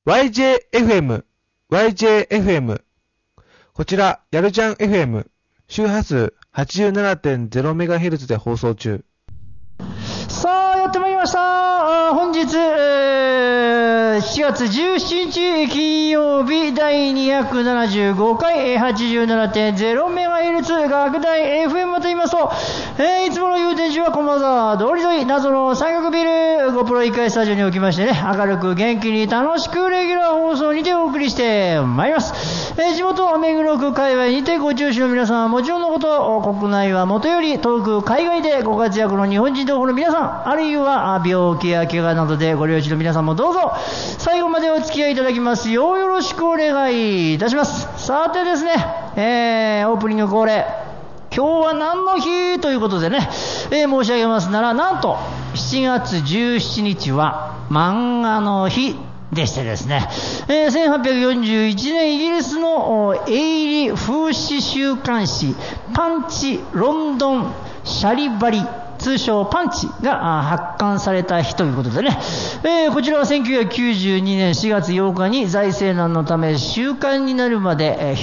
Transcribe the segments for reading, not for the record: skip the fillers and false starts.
YJFM。こちら、やるじゃん FM。周波数 87.0MHz で放送中。 さあ、やってまいりました。本日、7月17日金曜日第275回 87.0MHz 学大 FM と言いますと、いつもの祐天寺は駒沢通り沿い謎の三角ビル5プロ1階スタジオにおきましてね、明るく元気に楽しくレギュラー放送にてお送りしてまいります。地元目黒区界隈にてご中止の皆さんはもちろんのこと、国内はもとより遠く海外でご活躍の日本人同胞の皆さん、あるいは病気や怪我などでご両親の皆さんもどうぞ最後までお付き合いいただきますようよろしくお願いいたします。さてですね、オープニング恒例、今日は何の日ということでね、申し上げますなら、なんと7月17日は漫画の日でしてですね、1841年イギリスの営利風刺週刊誌パンチロンドンシャリバリ通称パンチが発刊された日ということでね、こちらは1992年4月8日に財政難のため週刊になるまで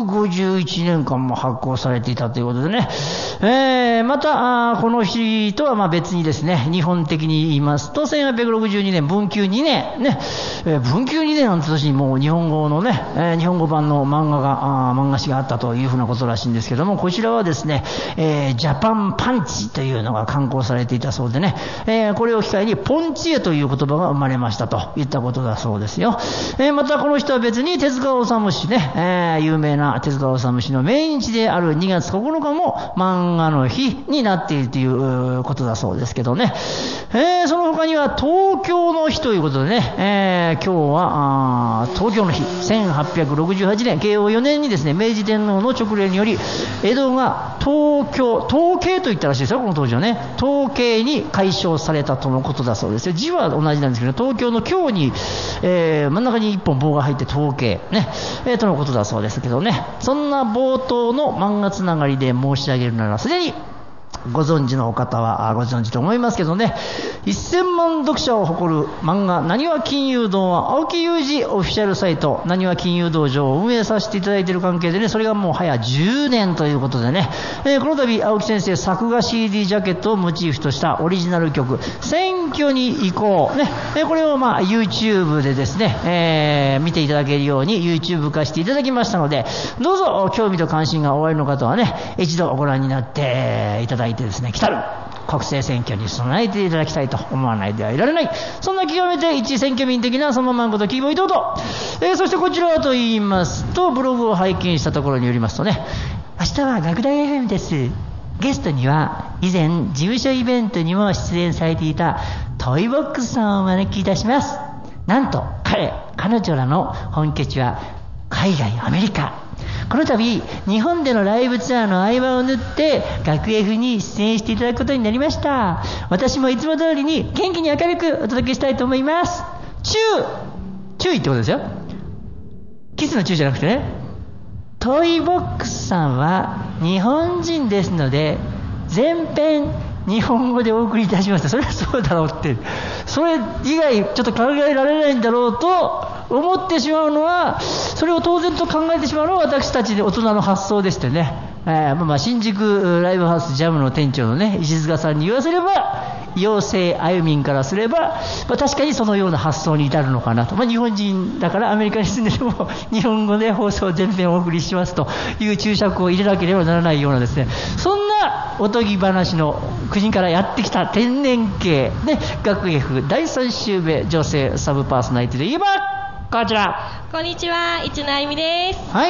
151年間も発行されていたということでね、またこの日とは別にですね、日本的に言いますと1862年文久2年ね、文久2年の年にもう日本語のね、日本語版の漫画誌があったというふうなことらしいんですけども、こちらはですね、ジャパンパンチというのが刊行されていたそうでね、これを機会にポンチエという言葉が生まれましたといったことだそうですよ。またこの人は別に手塚治虫氏ね、有名な手塚治虫氏の命日である2月9日も漫画の日になっているということだそうですけどね、その他には東京の日ということでね、今日は東京の日、1868年慶応4年にですね、明治天皇の勅令により江戸が東京と言ったらしいですよ、この当時はね、東京に改称されたとのことだそうですよ。字は同じなんですけど、東京の京に、真ん中に一本棒が入って東京ね、とのことだそうですけどね、そんな冒頭の漫画つながりで申し上げるなら、すでにご存知のお方はご存知と思いますけどね、1000万読者を誇る漫画なにわ金融堂は青木雄二オフィシャルサイトなにわ金融道場を運営させていただいている関係でね、それがもう早10年ということでね、この度青木先生作画 CD ジャケットをモチーフとしたオリジナル曲選挙に行こうね、これをYouTube でですね、見ていただけるように YouTube 化していただきましたので、どうぞ興味と関心がおありの方はね、一度ご覧になっていただいてですね、来たる国政選挙に備えていただきたいと思わないではいられない、そんな極めて一選挙民的なそのまんことキーボイドと、そしてこちらはと言いますと、ブログを拝見したところによりますとね、明日は学大 FM です。ゲストには以前事務所イベントにも出演されていたトイボックスさんをお招きいたします。なんと彼女らの本拠地は海外アメリカ。この度日本でのライブツアーの合間を縫って学 F に出演していただくことになりました。私もいつも通りに元気に明るくお届けしたいと思います。注意ってことですよ。キスの注意じゃなくてね、トイボックスさんは日本人ですので全編日本語でお送りいたしました。それはそうだろうって、それ以外ちょっと考えられないんだろうと思ってしまうのは、それを当然と考えてしまうのは私たちで大人の発想でしてね、新宿ライブハウスジャムの店長のね石塚さんに言わせれば、妖精あゆみんからすれば、確かにそのような発想に至るのかなと、日本人だからアメリカに住んでても日本語で放送全編お送りしますという注釈を入れなければならないようなですね、そんなおとぎ話の国からやってきた天然系で学 F 第3週目女性サブパーソナリティといえばこちら。 こんにちは、市野あゆみです。 はい、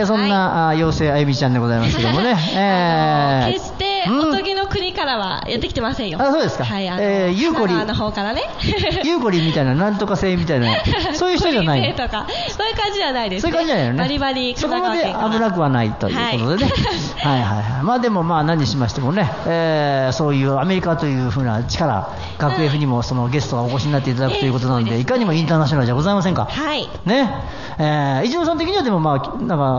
そんな、妖精あゆみちゃんでございますけどもね、 決しておとぎの国からはやってきてませんよ。 そうですか。 はい、 ユーコリ神奈川の方からね。 ユーコリみたいな、なんとか星みたいな、そういう人じゃない。 とかそういう感じじゃないです、ね。 そういう感じじゃないよね。 バリバリそこまで危なくはないということでね。はい。でも何にしましてもね、そういうアメリカというふうな力、学 F にもそのゲストがお越しになっていただくということなので、いかにもインターナショナルじゃございませんか。 はい。 ね。一野さん的にはでも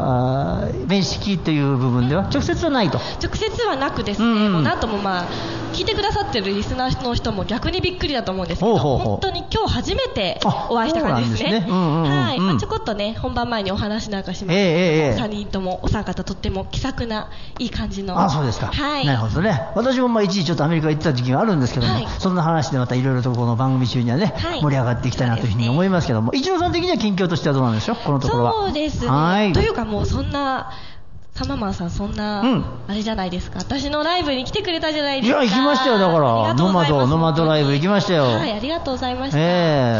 面識という部分では直接はないと。 直接はなくですね、もうなんとも聞いてくださってるリスナーの人も逆にびっくりだと思うんですけど、本当に今日初めてお会いした感じですね。はい。ちょこっとね、本番前にお話なんかしましたけど、3人ともお三方とっても気さくないい感じの。 そうですか。 はい。 なるほどね。私も一時ちょっとアメリカ行ってた時期があるんですけども、そんな話でまたいろいろとこの番組中にはね、盛り上がっていきたいなというふうに思いますけども、一郎さん的には近況としてはどうなんでしょう、このところは。 そうですね。というかもうそんな、サママンさんそんな、あれじゃないですか。私のライブに来てくれたじゃないですか。 いや、行きましたよ、だから。ノマドライブ行きましたよ。 はい、ありがとうございました。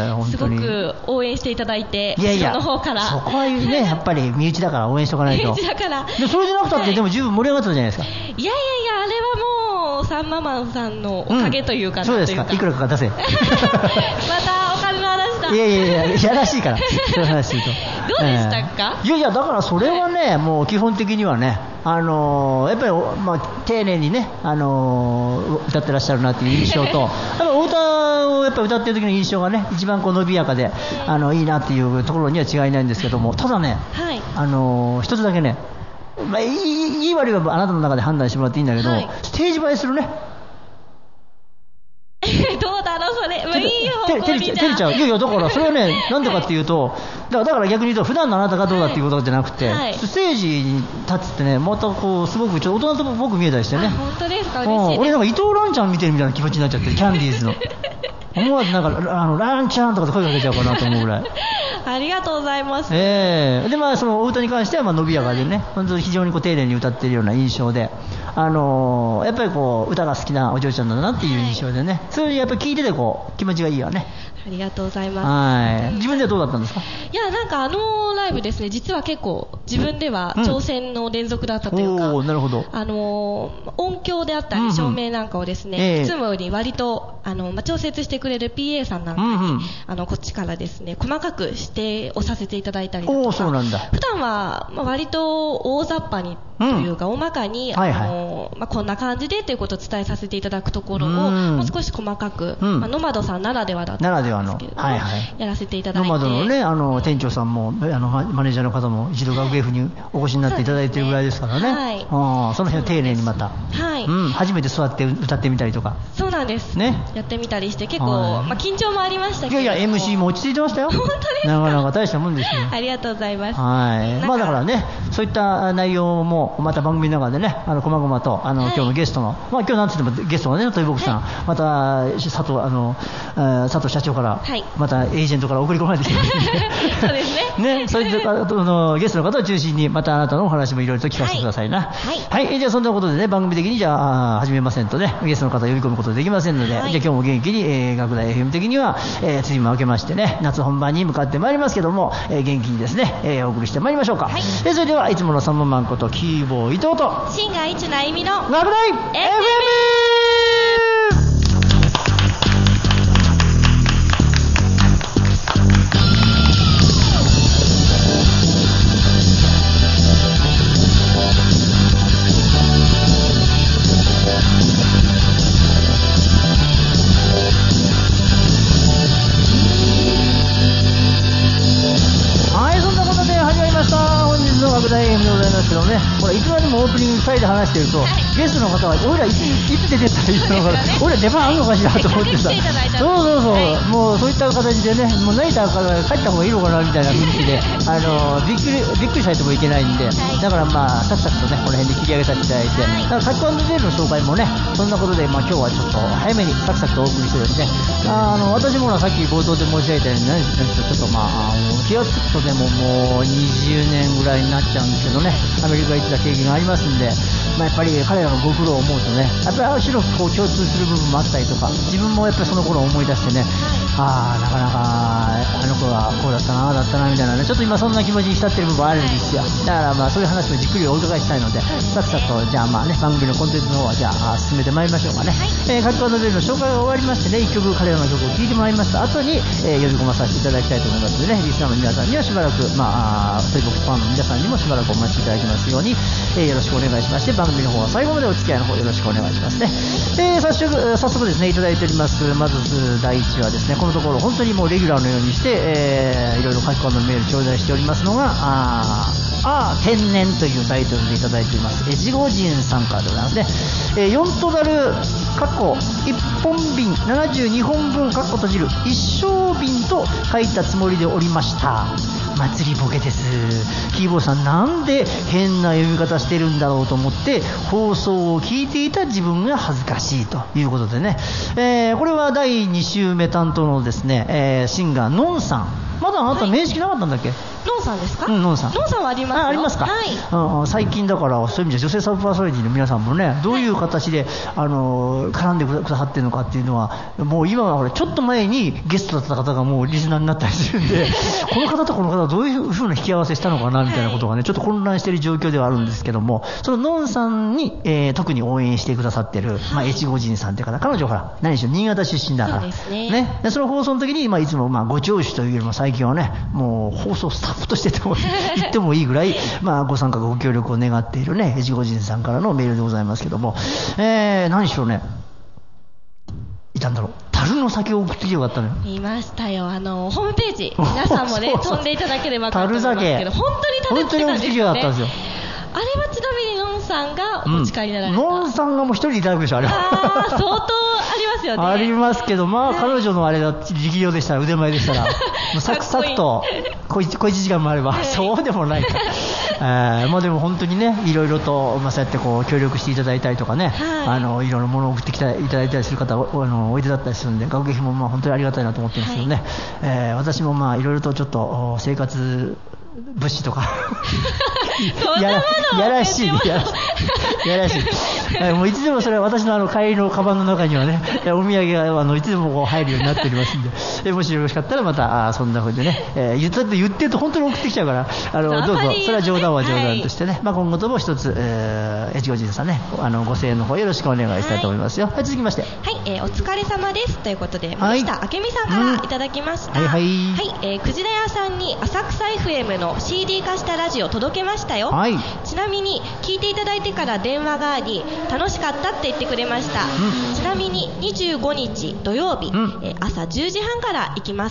本当に。 すごく応援していただいて、 後ろの方から。 そこはね、やっぱり身内だから応援しとかないと。 身内だから。 で、それでなくたって、でも十分盛り上がったじゃないですか。 いや、あれはもう、サンママンさんのおかげというか、 そうですか。いくらか出せ。 またお金の話だ。 いやらしいから。そういう話言うと。 どうでしたか？ いや、だからそれはね、もう基本的にはね、やっぱり、丁寧にね、歌ってらっしゃるなっていう印象と、やっぱお歌をやっぱ歌ってる時の印象がね、一番こう伸びやかで、いいなっていうところには違いないんですけども、ただね、一つだけね、いい悪いはあなたの中で判断してもらっていいんだけど、ステージ映えするね。 どうだろうそれ、いい方向にじゃ照れちゃう。いや、だからそれはね、なんでかっていうと、だから逆に言うと、普段のあなたがどうだっていうことじゃなくて、ステージに立つってね、またこうすごくちょっと大人と僕見えたりしてね。 本当ですか、嬉しいです。 俺なんか伊藤蘭ちゃん見てるみたいな気持ちになっちゃって、キャンディーズの。思わずなんかランちゃんとかで声かけちゃうかなと思うぐらい。 ありがとうございます。 でそのお歌に関しては伸びやかでね、本当に非常にこう丁寧に歌っているような印象で、やっぱりこう歌が好きなお嬢ちゃんだなっていう印象でね、それやっぱり聞いててこう気持ちがいいわね。 ありがとうございます。 自分ではどうだったんですか？ いや、なんかライブですね、実は結構自分では挑戦の連続だったというか、 なるほど。 音響であったり照明なんかをですね、いつもより割と調節してくれる PA さんなんかに、こっちからですね、細かく指定をさせていただいたりだとか、 そうなんだ。 普段は割と大雑把にというか、大まかにこんな感じでということを伝えさせていただくところをもう少し細かく、ノマドさんならではだったんですけど、やらせていただいて、 ノマドのね、店長さんもマネージャーの方も一度学芸府にお越しになっていただいているぐらいですからね。その辺を丁寧にまた、初めて座って歌ってみたりとか。 そうなんです。やってみたりして結構緊張もありましたけど。 いや MC も落ち着いてましたよ。 本当ですか？ なかなか大したもんですよ。 ありがとうございます。 だからね、そういった内容もまた番組の中でね、こまごまと今日のゲストの、今日なんつってもゲストのね、トイボクさん、また佐藤社長からまたエージェントから送り込まれてきてそうですね。 そういったゲストの方を中心にまたあなたのお話もいろいろと聞かせてくださいな。じゃあそんなことでね、番組的にじゃあ始めませんとね、ゲストの方を呼び込むことできませんので、じゃあ今日も元気に学大 FM 的には梅雨も明けましてね、夏本番に向かってまいりますけども、元気にですね、お送りしてまいりましょうか。それではいつものサンママンことキーボー伊藤とシンガー一な意味の学大 FM。いつまでもオープニング2人で話してると、ゲストの方は俺らいつ出てったらいいのかな、俺ら出番あるのかしらと思ってさ、もうそういった形でね、もう成田から帰った方がいいのかなみたいな雰囲気で、びっくりされてもいけないんで、だからサクサクとねこの辺で切り上げさせていただいて、だからカット&デールの紹介もね、そんなことで今日はちょっと早めにサクサクとお送りしてですね、私もさっき冒頭で申し上げたようにね、ちょっと気がつくとでももう20年ぐらいになっちゃうんですけどね、アメリカ行ってた経験がありますんで、やっぱり彼らのご苦労を思うとね、やっぱりある種のこう共通する部分もあったりとか、自分もやっぱりその頃を思い出してね、なかなかあの子はこうだったな、ああだったなみたいなね、ちょっと今そんな気持ちに浸ってる部分あるんですよ。だからそういう話をじっくりお伺いしたいので、さっさとじゃあ番組のコンテンツの方はじゃあ進めてまいりましょうかね。カット&デールの紹介が終わりましてね、一曲彼らの曲を聴いてもらいました後に、呼び込まさせていただきたいと思いますのでね、リスナーの皆さんにはしばらく、トイボックスファンの皆さんにもしばらくお待ちいただきますように、よろしくお願いしまして、番組の方は最後までお付き合いの方よろしくお願いしますね。早速ですねいただいております。まず第一はですね、このところ本当にもうレギュラーのようにして、いろいろ書き込みのメール頂戴しておりますのが天然というタイトルでいただいております越後人さんからでございますね。4トダル 1本瓶72本分閉じる一升瓶と書いたつもりでおりました。祭りボケです。キーボーさんなんで変な読み方してるんだろうと思って放送を聞いていた自分が恥ずかしいということでね、これは第2週目担当のですね、シンガーのんさん。まだあなた面識なかったんだっけ？ のんさんですか？ のんさんはありますよ。 ありますか？はい。最近だからそういう意味で女性サブパーソナリティの皆さんもね、どういう形で絡んでくださってるのかっていうのは、もう今はほらちょっと前にゲストだった方がもうリスナーになったりするんでこの方とこの方はどういう風な引き合わせしたのかなみたいなことがね、ちょっと混乱している状況ではあるんですけども、そののんさんに、特に応援してくださってる、越後神さんっていう方、彼女ほら何でしょう、新潟出身だから、 そうですね。 でその放送の時に、いつもご聴取というよりも最近はね、もう放送スタッフとして言ってもいいぐらい、ご参加ご協力を願っているね、越後神さんからのメールでございますけども、何しろね、いたんだろう、樽の酒を送ってきてよかったのよ。 いましたよ。ホームページ皆さんもね飛んでいただければと思いますけど、本当に樽ってきたんですよね。あれはちなみにのんさんがお持ち帰りになられた、 のんさんがもう一人でいただくでしょ、あれは。 相当ありますよね。 ありますけど、彼女のあれだ、力量でしたら、腕前でしたら、もうサクサクと小1時間もあれば、そうでもないか。でも本当にね、いろいろと、そうやってこう協力していただいたりとかね、いろいろものを送っていただいたりする方おいでだったりするんで、学費も本当にありがたいなと思ってますけどね、私もいろいろとちょっと生活物資とかやらしいもういつでもそれは私の帰りのカバンの中にはね、お土産がいつでもこう入るようになっておりますんで、もしよろしかったらまたそんな風でね、言ってると本当に送ってきちゃうから、どうぞ、それは冗談は冗談としてね、今後とも一つ、越後神さんね、ご声援の方よろしくお願いしたいと思いますよ。続きまして、 お疲れ様ですということで、森下明美さんからいただきました。くじら屋さんに浅草 FM の CD 化したラジオ届けましたよ。ちなみに聞いていただいてから電話があり楽しかったって言ってくれました。ちなみに25日土曜日、朝10時半から行きます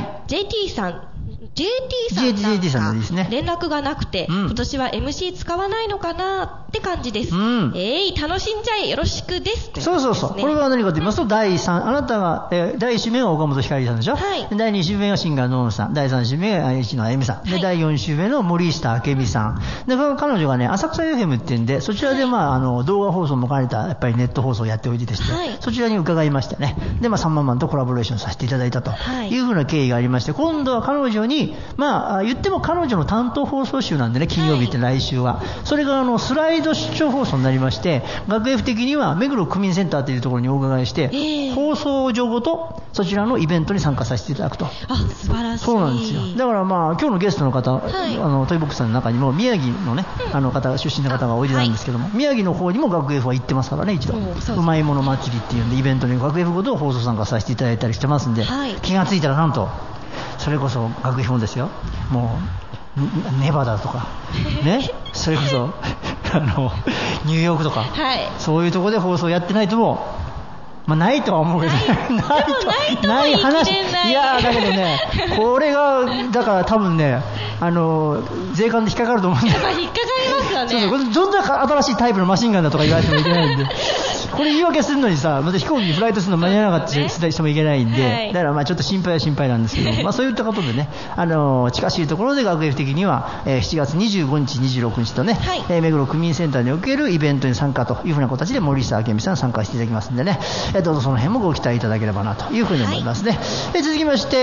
。JT さんなんか連絡がなくて、今年は MC 使わないのかなって感じです。楽しんじゃえよろしくです。 そう。これは何かと言いますと、第3、あなたが、第1週目が岡本ひかりさんでしょ。第2週目がシンガーのんさん、第3週目が市野あゆみさん、で第4週目の森下明美さんで、彼女がね、浅草 FM っていうんで、そちらで動画放送も兼ねたやっぱりネット放送をやっておいてですね、そちらに伺いましてね、でサンママンとコラボレーションさせていただいたというふうな経緯がありまして、今度は彼女に言っても彼女の担当放送週なんでね、金曜日って来週は、それがスライド出張放送になりまして、学 F 的には目黒区民センターというところにお伺いして、放送上ごとそちらのイベントに参加させていただくと。 素晴らしい。 そうなんですよ。だから今日のゲストの方、トイボックスさんの中にも宮城のね、方出身の方がおいでなんですけども、宮城の方にも学 F は行ってますからね、一度うまいもの祭りっていうんでイベントに学 F ごと放送参加させていただいたりしてますんで、気がついたらなんとそれこそ学費もですよ、もうネバダとかね、それこそニューヨークとか、そういうところで放送やってないともないとは思うけど、ない話、いやだけどね、これがだから多分ね、税関で引っかかると思うんで、 引っかかりますよね。 これどんな新しいタイプのマシンガンだとか言われてもいけないんでこれ言い訳するのにさ、また飛行機にフライトするの間に合わなかったりしてもいけないんで、だからちょっと心配は心配なんですけど、そういったことでね、近しいところで学 F 的には、7月25日26日とね、目黒区民センターにおけるイベントに参加というふうな形で森下明美さん参加していただきますんでね、どうぞその辺もご期待いただければなというふうに思いますね。続きまして、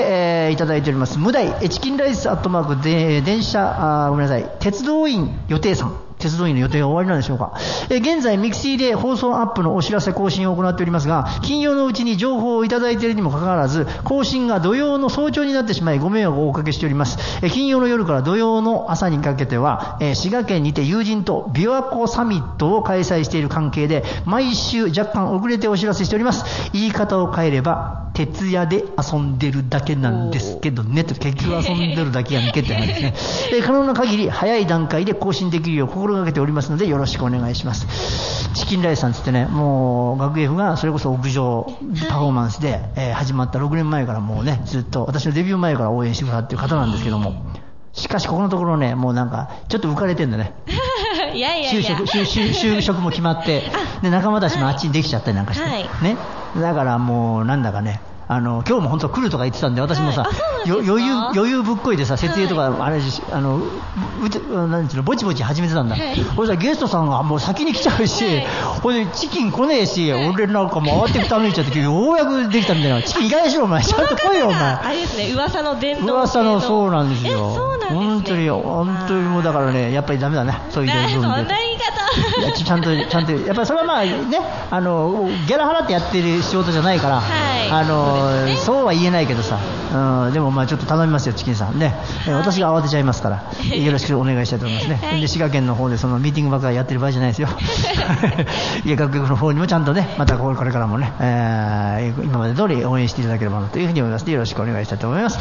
いただいております無題チキンライスアットマークで電車ごめんなさい、鉄道員予定さん、鉄道員の予定が終わりなんでしょうか。現在ミクシーで放送アップのお知らせ更新を行っておりますが、金曜のうちに情報をいただいているにもかかわらず更新が土曜の早朝になってしまいご迷惑をおかけしております。金曜の夜から土曜の朝にかけては、滋賀県にて友人と琵琶湖サミットを開催している関係で毎週若干遅れてお知らせしております。言い方を変えれば徹夜で遊んでるだけなんですけどねと、結局遊んでるだけやんけって話ですね。可能な限り早い段階で更新できるよう心がけておりますのでよろしくお願いします。チキンライスさんつってね、もう学 F がそれこそ屋上パフォーマンスで、始まった6年前からもうね、ずっと私のデビュー前から応援してくださっている方なんですけども、しかしここのところね、もうなんかちょっと浮かれてんだね就職も決まってで仲間たちもあっちにできちゃったりなんかして、ね、だからもうなんだかね今日も本当来るとか言ってたんで私もさ、余裕ぶっこいでさ設営とかあれなんていうのぼちぼち始めてたんだ、これさゲストさんがもう先に来ちゃうし、これでチキン来ねえし、俺なんか回ってくためにちゃってようやくできたみたいな。チキン意外にしろお前ちゃんと来いよお前。 あれですね噂の伝統噂のそうなんですよ。 そうなんですね。 本当にもうだからねやっぱりダメだねそういう部分で。 そんな言い方。 ちゃんとやっぱりそれはまあねギャラ払ってやってる仕事じゃないから、そうは言えないけどさ、でもまあちょっと頼みますよチキンさんね、私が慌てちゃいますからよろしくお願いしたいと思いますね。で滋賀県の方でそのミーティングばっかりやってる場合じゃないですよ。いや学局の方にもちゃんとねまたこれからもね、今まで通り応援していただければなというふうに思いますのでよろしくお願いしたいと思います。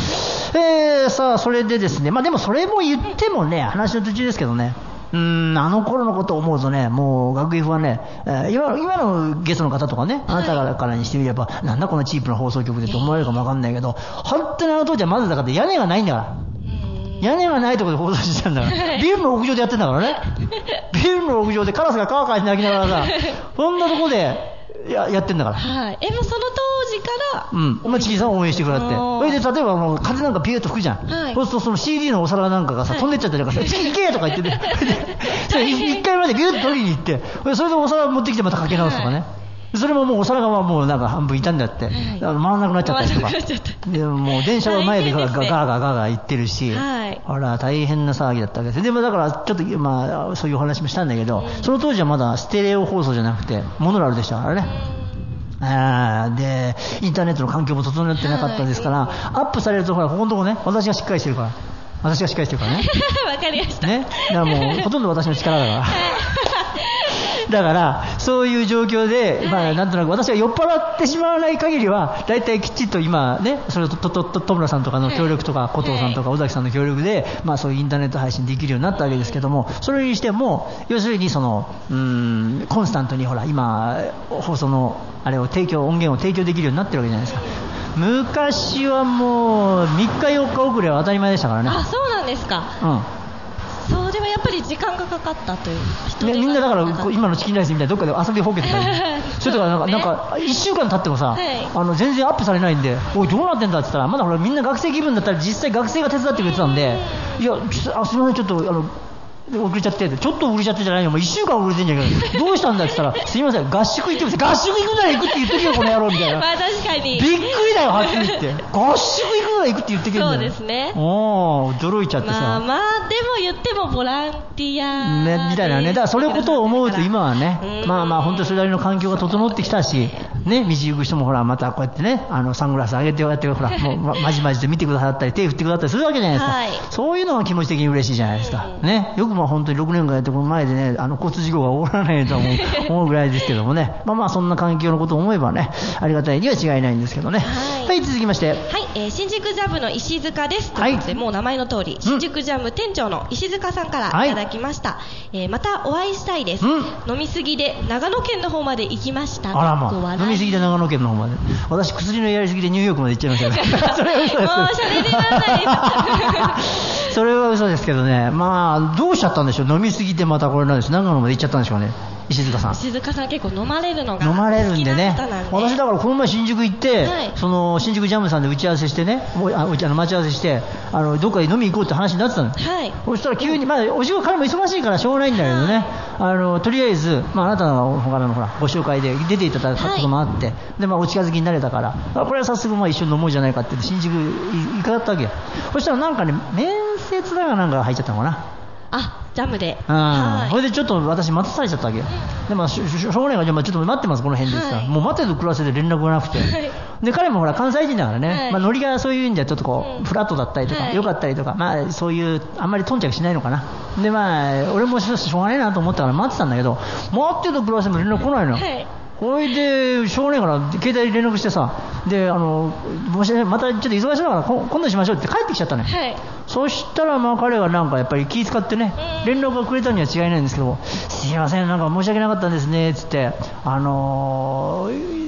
さあそれでですね、まあでもそれも言ってもね話の途中ですけどね、あの頃のことを思うとね、もう学園はね、今のゲストの方とかね、あなたからにしてみれば、なんだこのチープな放送局でと思われるかもわかんないけど、本当にあの当時はまずだから屋根がないんだから。屋根がないところで放送してたんだから。ビルの屋上でやってんだからね。ビルの屋上でカラスがカーカーに鳴きながらさ、そんなとこでやってんだから。 はい。もうその当時から、 お前チキンさんを応援してくれって。それで例えばもう風なんかピューッと吹くじゃん。そうするとその CD のお皿なんかがさ飛んでっちゃったりとかさ、チキン行けとか言ってね。一回までギュッと取りに行って、それでお皿持ってきてまたかけ直すとかね。それももうお皿がもうなんか半分傷んであって、回らなくなっちゃったりとか。でもう電車が前でガーガー言ってるし、あら大変な騒ぎだったわけです。でもだからちょっとまあそういうお話もしたんだけど、その当時はまだステレオ放送じゃなくてモノラルでしたからね。でインターネットの環境も整ってなかったですから、アップされるとほらここのとこね私がしっかりしてるからね。 わかりましたね。だからもうほとんど私の力だからだからそういう状況で、まあ、なんとなく私が酔っ払ってしまわない限りはだいたいきっちりと今ねそれと戸村さんとかの協力とか古藤さんとか尾崎さんの協力で、まあ、そういうインターネット配信できるようになったわけですけども、それにしても要するにそのコンスタントにほら今放送のあれを音源を提供できるようになってるわけじゃないですか。昔はもう3日4日遅れは当たり前でしたからね。 あ、そうなんですか。それはやっぱり時間がかかったというみんなだから今のチキンライスみたいなどっかで遊びほうけてたりそれとかなんか1週間経ってもさ、全然アップされないんでおいどうなってんだって言ったらまだほらみんな学生気分だったら実際学生が手伝ってくれてたんでいやすみませんちょっと遅れちゃってちょっと遅れちゃってじゃないよもう1週間遅れてんじゃんけどどうしたんだって言ったらすいません合宿行ってます合宿行くなら行くって言ってるよこの野郎みたいなまあ確かにびっくりだよはっきり言って合宿行くなら行くって言ってくるんだよ。 そうですね。 驚いちゃってさ、 まあでも言ってもボランティア、 ね、みたいなね。だからそれことを思うと今はねまあ本当にそれなりの環境が整ってきたしね、道行く人もほらまたこうやってねサングラス上げてやってほらもうまじまじと見てくださったり手振ってくださったりするわけじゃないですか、そういうのが気持ち的に嬉しいじゃないですか、ね。よくまあ本当に6年間やってこの前でね交通事故が起こらないと思うぐらいですけどもねまあそんな環境のことを思えばねありがたいには違いないんですけどね。はい、続きまして新宿ジャムの石塚ですということで、もう名前の通り新宿ジャム店長の石塚さんからいただきました。またお会いしたいです。飲みすぎで長野県の方まで行きました。 あらまあ飲みすぎで長野県の方まで私薬のやりすぎでニューヨークまで行っちゃいましたねそれは嘘ですもうしゃれでなんないそれは嘘ですけどね。まあどうしちゃったんでしょう。飲みすぎてまたこれなんです長野まで行っちゃったんでしょうね。石塚さん結構飲まれるのが飲まれるんでね。私だからこの前新宿行って、その新宿ジャムさんで打ち合わせしてね待ち合わせしてどっかで飲み行こうって話になってたの、そしたら急に、まあ、お仕事彼も忙しいからしょうがないんだけどね、とりあえず、まあ、あなたの他のほらご紹介で出ていただいたこともあって、でお近づきになれたからこれは早速一緒に飲もうじゃないかって新宿行かったわけよ。そしたらなんかね面接だかなんか入っちゃったのかな。 ジャムでそれでちょっと私待たされちゃったわけよ。でもしょうがないからちょっと待ってますこの辺ですから、もう待てと暮らせで連絡がなくて、で彼もほら関西人だからね、ノリがそういう意味ではちょっとこうフラットだったりとか良かったりとか、まあそういうあんまり頓着しないのかな。でまあ俺もしょうがないなと思ったから待ってたんだけど待ってと暮らせも連絡来ないの。これでしょうがないから携帯に連絡してさでもしまたちょっと忙しいから今度しましょうって帰ってきちゃったね、そしたらまあ彼はなんかやっぱり気遣ってね連絡がくれたには違いないんですけどすいませんなんか申し訳なかったんですねっつって携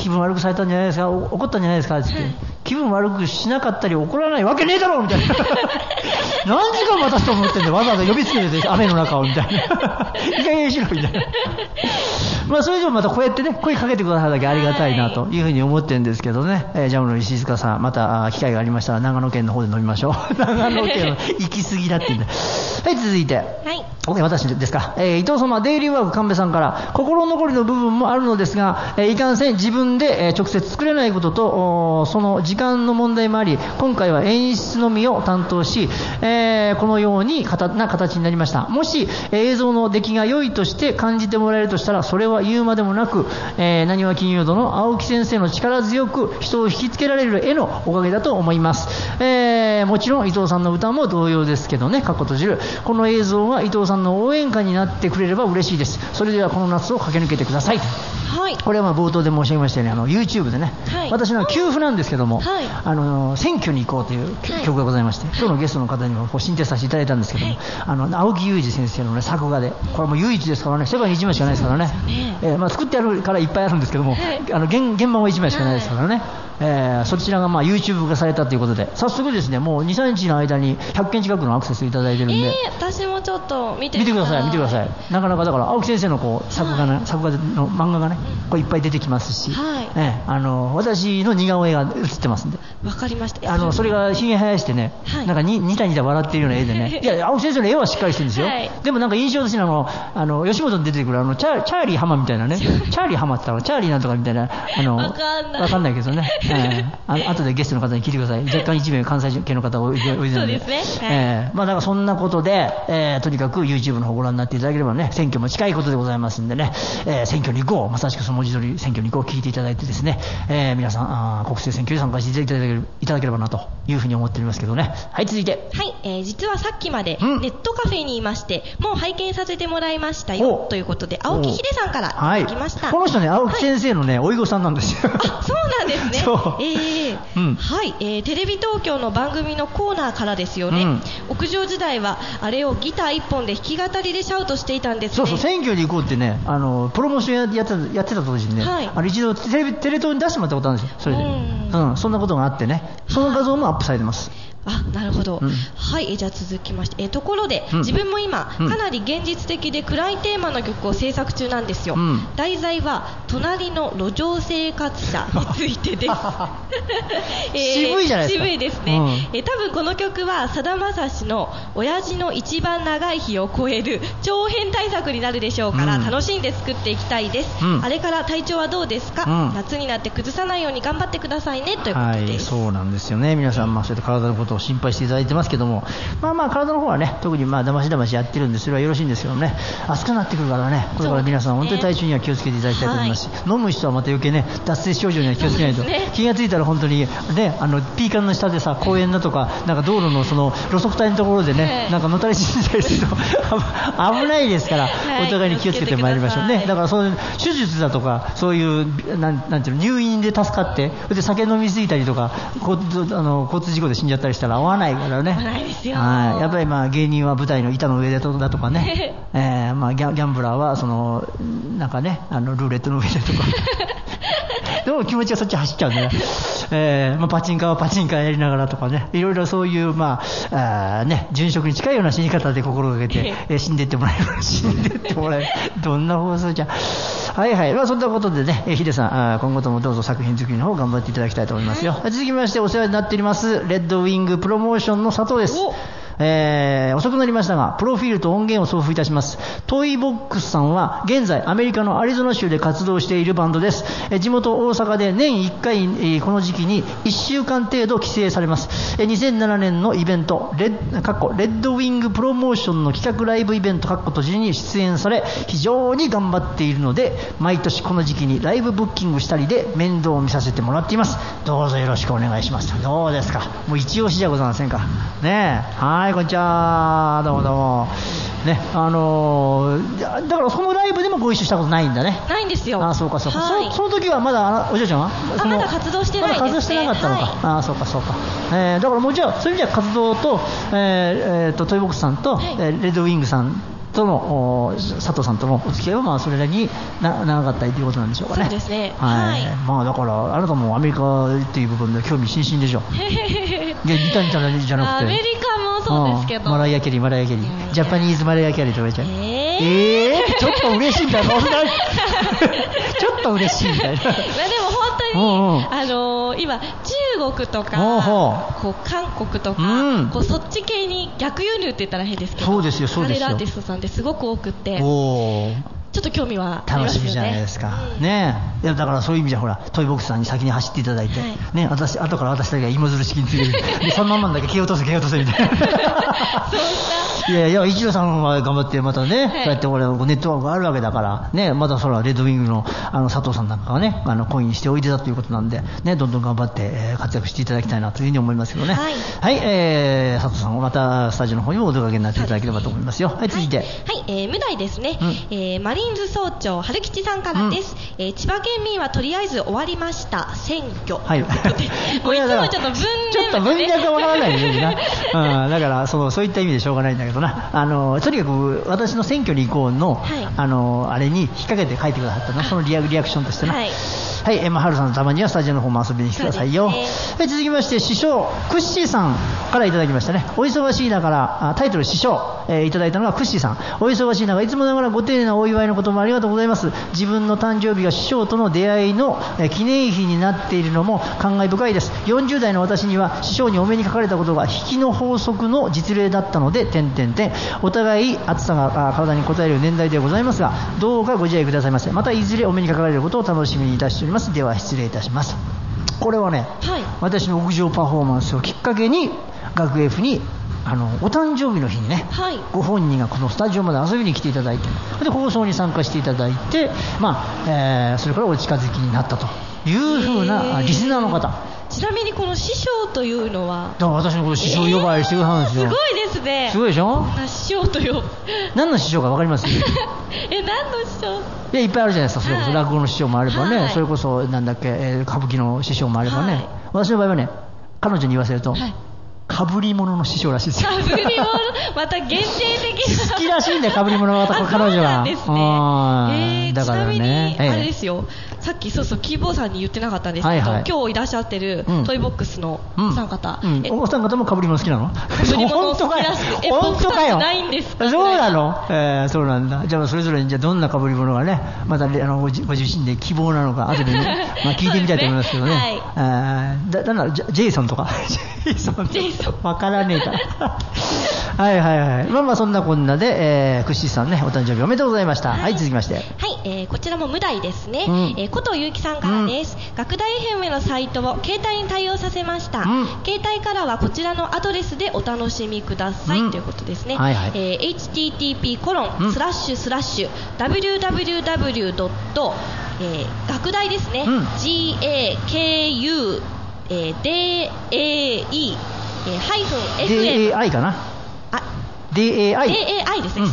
気分悪くされたんじゃないですか、怒ったんじゃないですかって言って、気分悪くしなかったり怒らないわけねえだろみたいな何時間待たすと思ってんでわざわざ呼びつけて雨の中をみたいないい加減にしろみたいなまあそれ以上またこうやってね声かけてくださるだけありがたいなというふうに思ってるんですけどね、ジャムの石塚さんまた機会がありましたら長野県の方で飲みましょう長野県の行き過ぎだって言うんではい、続いて、はい、私ですか、伊藤様、デイリーワーク神戸さんから、心残りの部分もあるのですが、いかんせん自分で、直接作れないことと、その時間の問題もあり、今回は演出のみを担当し、このようにな形になりました。もし、映像の出来が良いとして感じてもらえるとしたら、それは言うまでもなく、なにわ金曜度の青木先生の力強く人を引きつけられる絵のおかげだと思います。もちろん伊藤さんの歌も同様ですけどね、かっこ閉じる。この映像は伊藤さんの応援歌になってくれれば嬉しいです。それではこの夏を駆け抜けてください。はい、これはまあ冒頭で申し上げましたようにYouTube でね、はい、私の給付なんですけども、はい、選挙に行こうという曲がございまして、はい、今日のゲストの方にも進呈させていただいたんですけども、はい、青木裕二先生の、ね、作画でこれも唯一ですからね、世界に1枚しかないですからね、まあ、作ってあるからいっぱいあるんですけども、はい、原版は1枚しかないですからね、そちらがまあ YouTube 化されたということで、早速ですね、もう 2,3 日の間に100件近くのアクセスいただいてるんで、 私もちょっと見てください。なかなかだから青木先生のこう作画の漫画がね、こういっぱい出てきますし、はい、私の似顔絵が映ってますんで、 わかりました。 それがひげ生やしてね、はい、なんかニタニタ笑ってるような絵でねいや青木先生の絵はしっかりしてるんですよ、はい、でもなんか印象的な吉本に出てくるチャーリー浜みたいなねチャーリー浜って言ったらチャーリーなんとかみたいなわかんないけどね、後でゲストの方に聞いてください。若干1名関西系の方がおいでるんで、そうですね、まあだからそんなことで、とにかく YouTube の方をご覧になっていただければね、選挙も近いことでございますんでね、選挙に行こう、まさしくその文字通り選挙に行こうを聞いていただいてですね、皆さん国政選挙に参加していただければなというふうに思っておりますけどね。はい、続いて、 はい、実はさっきまでネットカフェにいまして、もう拝見させてもらいましたよということで、青木秀さんからいただきました。 この人ね、青木先生のね、おいごさんなんですよ。 あ、そうなんですね。はい、テレビ東京の番組のコーナーからですよね、屋上時代はあれをギター1本で弾き語りでシャウトしていたんですね。 そうそう、選挙に行こうってね、プロモーションやってた当時にね、はい、一度テレ東に出してもらったことあるんですよ、それで、そんなことがあってね、その画像もアップされてます。 あ、なるほど、はい、じゃあ続きまして、ところで、自分も今、かなり現実的で暗いテーマの曲を制作中なんですよ、題材は隣の路上生活者についてです渋いじゃないですか。 渋いですね、多分この曲はさだまさしの親父の一番長い日を超える長編大作になるでしょうから、楽しんで作っていきたいです、あれから体調はどうですか、夏になって崩さないように頑張ってくださいねということです。 はい、そうなんですよね。皆さん、そうやって体のことを心配していただいてますけども、まあ体の方はね、特にだましだましやってるんで、それはよろしいんですけどね、暑くなってくるからね、これから皆さん本当に体調には気をつけていただきたいと思いますし、飲む人はまた余計ね、脱水症状には気をつけないと、気がついたら本当にね、ピーカンの下でさ、公園だとか、なんか道路のその路側帯のところでね、なんかのたれ死んだりすると危ないですから、お互いに気をつけてまいりましょうね。だからそういう手術だとか、そういうなんていうの、入院で助かって、で酒飲みすぎたりとか、交通事故で死んじゃったりしたら合わないからね。 ないですよ。 やっぱり芸人は舞台の板の上だとかね、ギャンブラーはなんかね、ルーレットの上でとかでも気持ちがそっち走っちゃうんでね、パチンカはパチンカやりながらとかね、いろいろそういう殉職に近いような死に方で心がけて死んでってもらえるどんな放送じゃ。はいはい、そんなことでね、ヒデさん、今後ともどうぞ作品作りの方頑張っていただきたいと思いますよ。続きましてお世話になっておりますレッドウィングプロモーションの佐藤です。遅くなりましたがプロフィールと音源を送付いたします。トイボックスさんは現在アメリカのアリゾナ州で活動しているバンドです。地元大阪で年1回、この時期に1週間程度帰省されます。2007年のイベントレッドウィングプロモーションの企画ライブイベント閉じに出演され、非常に頑張っているので毎年この時期にライブブッキングしたりで面倒を見させてもらっています。どうぞよろしくお願いします。どうですか、もう一押しじゃございませんかね。はい、こんにちは、どうもどうもね。だからそのライブでもご一緒したことないんだね。 ないんですよ。 あ、そうかそうか、その時はまだお嬢ちゃんはまだ活動してないですね。 まだ活動してなかったのか、あ、そうかそうか、だからもうじゃあそういう意味では活動と、トイボックスさんと、レッドウィングさんとの佐藤さんとのお付き合いはまあそれなりに長かったりということなんでしょうかね。 そうですね。 はい。まあだからあなたもアメリカっていう部分で興味津々でしょ。いや似たじゃなくて。 アメリカもそうですけど。 マライアキャリー、ジャパニーズマライアキャリーと言われちゃう。ちょっと嬉しいんだよ。ちょっと嬉しいんだよ。 でも本当に今中国とかこう韓国とかこうそっち系に逆輸入って言ったら変ですけど、 そうですよ。 アーティストさんってすごく多くってちょっと興味はありますよね。 楽しみじゃないですか。ねえ。だからそういう意味じゃほらトイボックスさんに先に走っていただいて、ね、後から私だけが芋づる式についてる。で3万万だけ蹴落とせみたいな。いや一郎さんは頑張ってまたね、そうやって俺ネットワークがあるわけだからね、またそれはレッドウィングの佐藤さんなんかがねコインにしておいでたということなんでね、どんどん頑張って活躍していただきたいなというふうに思いますけどね。はい、佐藤さんまたスタジオの方にもお出かけになっていただければと思いますよ。はい、続いてはい、無題ですね。マリーンズ総長春吉さんからです。千葉県民はとりあえず終わりました選挙。はい。これはだからちょっと文脈がわからないよな。だからそういった意味でしょうがないんだけどな。とにかく私の選挙に行こうの、あれに引っ掛けて書いてくださったの、そのリアクションとしてな。はい。春さんのたまにはスタジオの方も遊びに来てくださいよ。続きまして師匠クッシーさんからいただきましたね。お忙しいながらタイトル師匠、いただいたのがクッシーさん。お忙しいながらいつもながらご丁寧なお祝いのこともありがとうございます。自分の誕生日が師匠との出会いの記念碑になっているのも感慨深いです。40代の私には師匠にお目にかかれたことが引きの法則の実例だったのでお互い暑さが体に応える年代でございますが、どうかご自愛くださいませ。またいずれお目にかかれることを楽しみにいたしております。では失礼いたします。これはね、私の屋上パフォーマンスをきっかけに学 F にお誕生日の日にね、ご本人がこのスタジオまで遊びに来ていただいて、で放送に参加していただいて、それからお近づきになったというふうなリスナーの方。 ちなみにこの師匠というのは、 だから私のこと師匠呼ばわりしてくださるんですよ。 すごいですね。 すごいでしょ。 師匠という何の師匠か分かります？ 何の師匠？ いっぱいあるじゃないですか。それこそ落語の師匠もあればね、それこそなんだっけ、歌舞伎の師匠もあればね、私の場合はね、彼女に言わせると、かぶり物の師匠らしいですよ。かぶり物また限定的な好きらしいんだよ、かぶり物は彼女は。 だからね、ちなみにあれですよ、さっきキーボーさんに言ってなかったんですけど、今日いらっしゃってるトイボックスのお三方、 お三方もかぶり物好きなの？ かぶり物好きらしく、 本当かよ。 ないんですか？ そうなの？そうなんだ。じゃあそれぞれにどんなかぶり物がね、またご自身で希望なのか後でね、聞いてみたいと思いますけどね。だからジェイソンとか。ジェイソンわからねえから。そんなこんなで、クッシーさんね、お誕生日おめでとうございました。続きまして。 こちらも無題ですね。古藤祐樹さんからです。学大 FM のサイトを携帯に対応させました。携帯からはこちらのアドレスでお楽しみくださいということですね。http://www. 学大ですね。GAKUDAE-FM DAI かな。DAI ですね。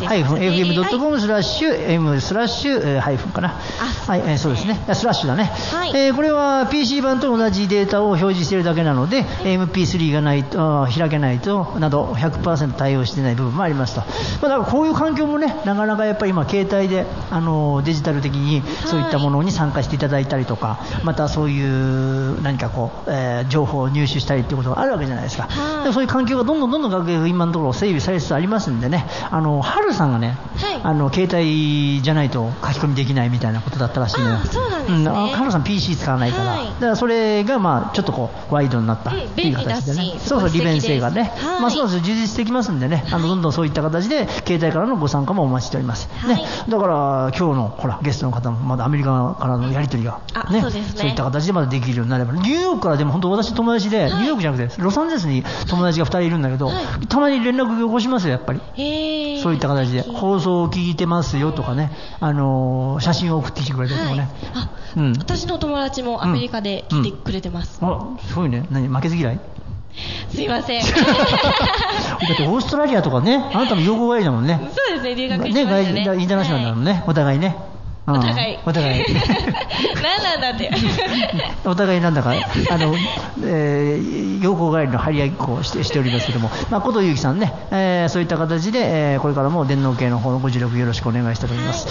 FM.com/m/ かな。そうですね。スラッシュだね。これは PC 版と同じデータを表示しているだけなので、MP3 がないと開けないとなど 100% 対応していない部分もありますと。だからこういう環境もね、なかなかやっぱり今携帯でデジタル的にそういったものに参加していただいたりとか、またそういう何かこう情報を入手したりっていうことがあるわけじゃないですか。そういう環境がどんどん学芸今のところ整備されつつありますんでね、春さんがね、携帯じゃないと書き込みできないみたいなことだったらしいのよ。 そうなんですね。 春さん PC 使わないから、だからそれがちょっとこうワイドになったっていう形でね、利便性がね、そうです、充実してきますんでね、どんどんそういった形で携帯からのご参加もお待ちしております。ね、だから今日のゲストの方もまだアメリカからのやり取りがね、そういった形でまだできるようになれば、ニューヨークからでも本当私友達で、ニューヨークじゃなくてロサンゼルスに友達が2人いるんだけど、たまに連絡を起こしますよ、やっぱり。そういった形で放送を聞いてますよとかね、写真を送ってきてくれたりとかね。 私の友達もアメリカで聞いてくれてます。 すごいね。負けず嫌い？ すいません。だってオーストラリアとかね、あなたも用語がいいだもんね。 そうですね、留学行きましたね。 インターナショナルなのね、お互いね。 お互いお互い何なんだってお互いなんだか洋行帰りの張り合いをしておりますけども、ことゆうきさんね、そういった形で、これからも電脳系の方のご助力よろしくお願いしたいと思います、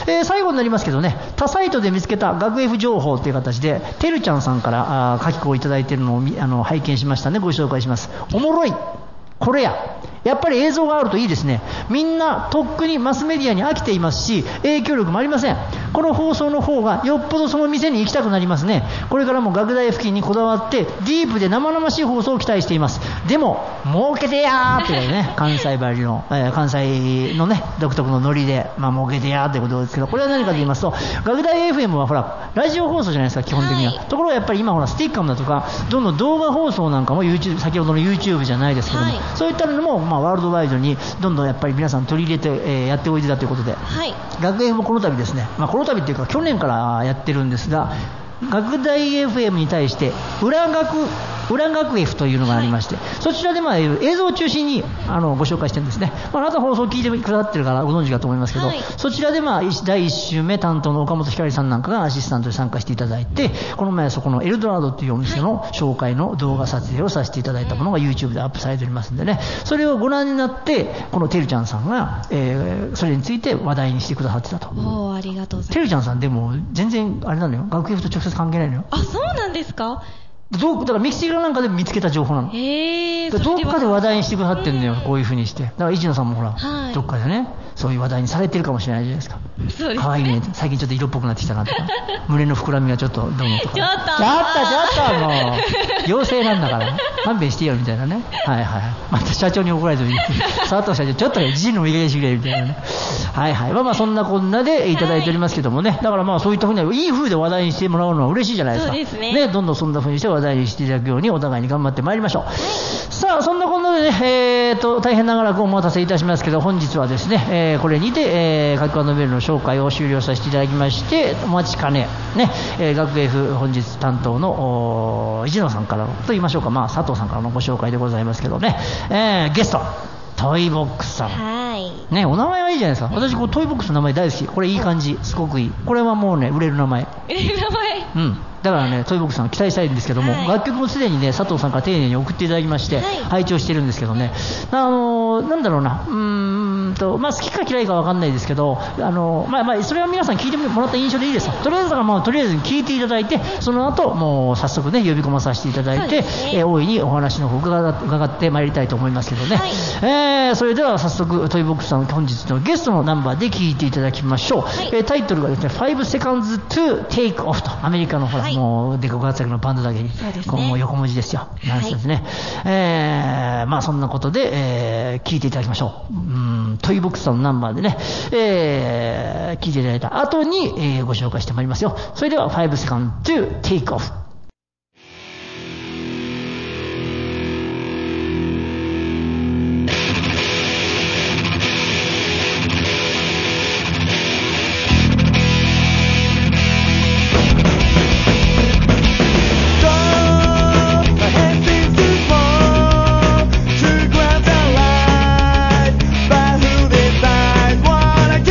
最後になりますけどね、他サイトで見つけた学 F 情報という形でてるちゃんさんから書き込をいただいているのを拝見しましたね。ご紹介します。おもろい、これやっぱり映像があるといいですね。みんなとっくにマスメディアに飽きていますし、影響力もありません。この放送の方がよっぽどその店に行きたくなりますね。これからも学大付近にこだわってディープで生々しい放送を期待しています。でも儲けてやーっていうね、関西ばりの、関西のね独特のノリで、儲けてやーということですけど、これは何かと言いますと、学大 FM はほらラジオ放送じゃないですか、基本的には、ところがやっぱり今ほらスティッカムだとかどんどん動画放送なんかも YouTube、 先ほどの YouTube じゃないですけども、そういったのもワールドワイドにどんどんやっぱり皆さん取り入れて、やっておいでたということで、学園もこの度ですね、この度っていうか去年からやってるんですが、学大 FM に対して裏学 F というのがありまして、そちらで映像を中心にご紹介してるんですね。あなた放送を聞いてくださってるからご存知かと思いますけど、そちらで第1週目担当の岡本ひかりさんなんかがアシスタントで参加していただいて、この前そこのエルドラドというお店の紹介の動画撮影をさせていただいたものが YouTube でアップされておりますんでね、それをご覧になってこのてるちゃんさんが、それについて話題にしてくださってたと。 ありがとうございます。 てるちゃんさんでも全然あれなのよ、学 F と直接関係ないのよ。 あ、そうなんですか。 だからミキシーなんかで見つけた情報なの。どっかで話題にしてくださってるのよ、こういう風にして。だから市野さんもほら、どっかでねそういう話題にされてるかもしれないじゃないですか。 そうですね。 可愛いね、最近ちょっと色っぽくなってきたなとか、胸の膨らみがちょっとどうもとか。 ちょっともう妖精なんだから勘弁してよみたいなね。また社長に怒られてる。佐藤社長ちょっとじじの右でしてくれみたいなね。そんなこんなでいただいておりますけどもね。だからそういった風にいい風で話題にしてもらうのは嬉しいじゃないですか。 そうですね。 どんどんそんな風にして話題にしていただくようにお互いに頑張ってまいりましょう。さあそんなこんなでね、大変長らくお待たせいたしますけど、本日はですね、これにて、各館のメールの紹介を終了させていただきまして、お待ちかね学 F 本日担当の市野さんからのと言いましょうか、佐藤さんからのご紹介でございますけどね、ゲストトイボックスさん、ね、お名前はいいじゃないですか。私トイボックスの名前大好き。これいい感じ、すごくいい。これはもうね売れる名前。だからねトイボックスさん期待したいんですけども、楽曲もすでにね佐藤さんから丁寧に送っていただきまして、拝聴してるんですけどね、なんだろうな、好きか嫌いか分かんないですけど、それは皆さん聞いてもらった印象でいいですよ。とりあえず聞いていただいて、その後もう早速ね呼び込まさせていただいて、大いにお話の方伺ってまいりたいと思いますけどね、それでは早速トイボックスさん本日のゲストのナンバーで聞いていただきましょう。タイトルがですね 5 seconds to take off と、アメリカのほら、もうでかく活躍のバンドだけに、もう横文字ですよ。ですね。そんなことで、聞いていただきましょう。トイボックスさんのナンバーでね、聞いていただいた後に、ご紹介してまいりますよ。それでは5 seconds to take off。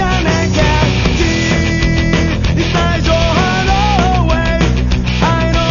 I know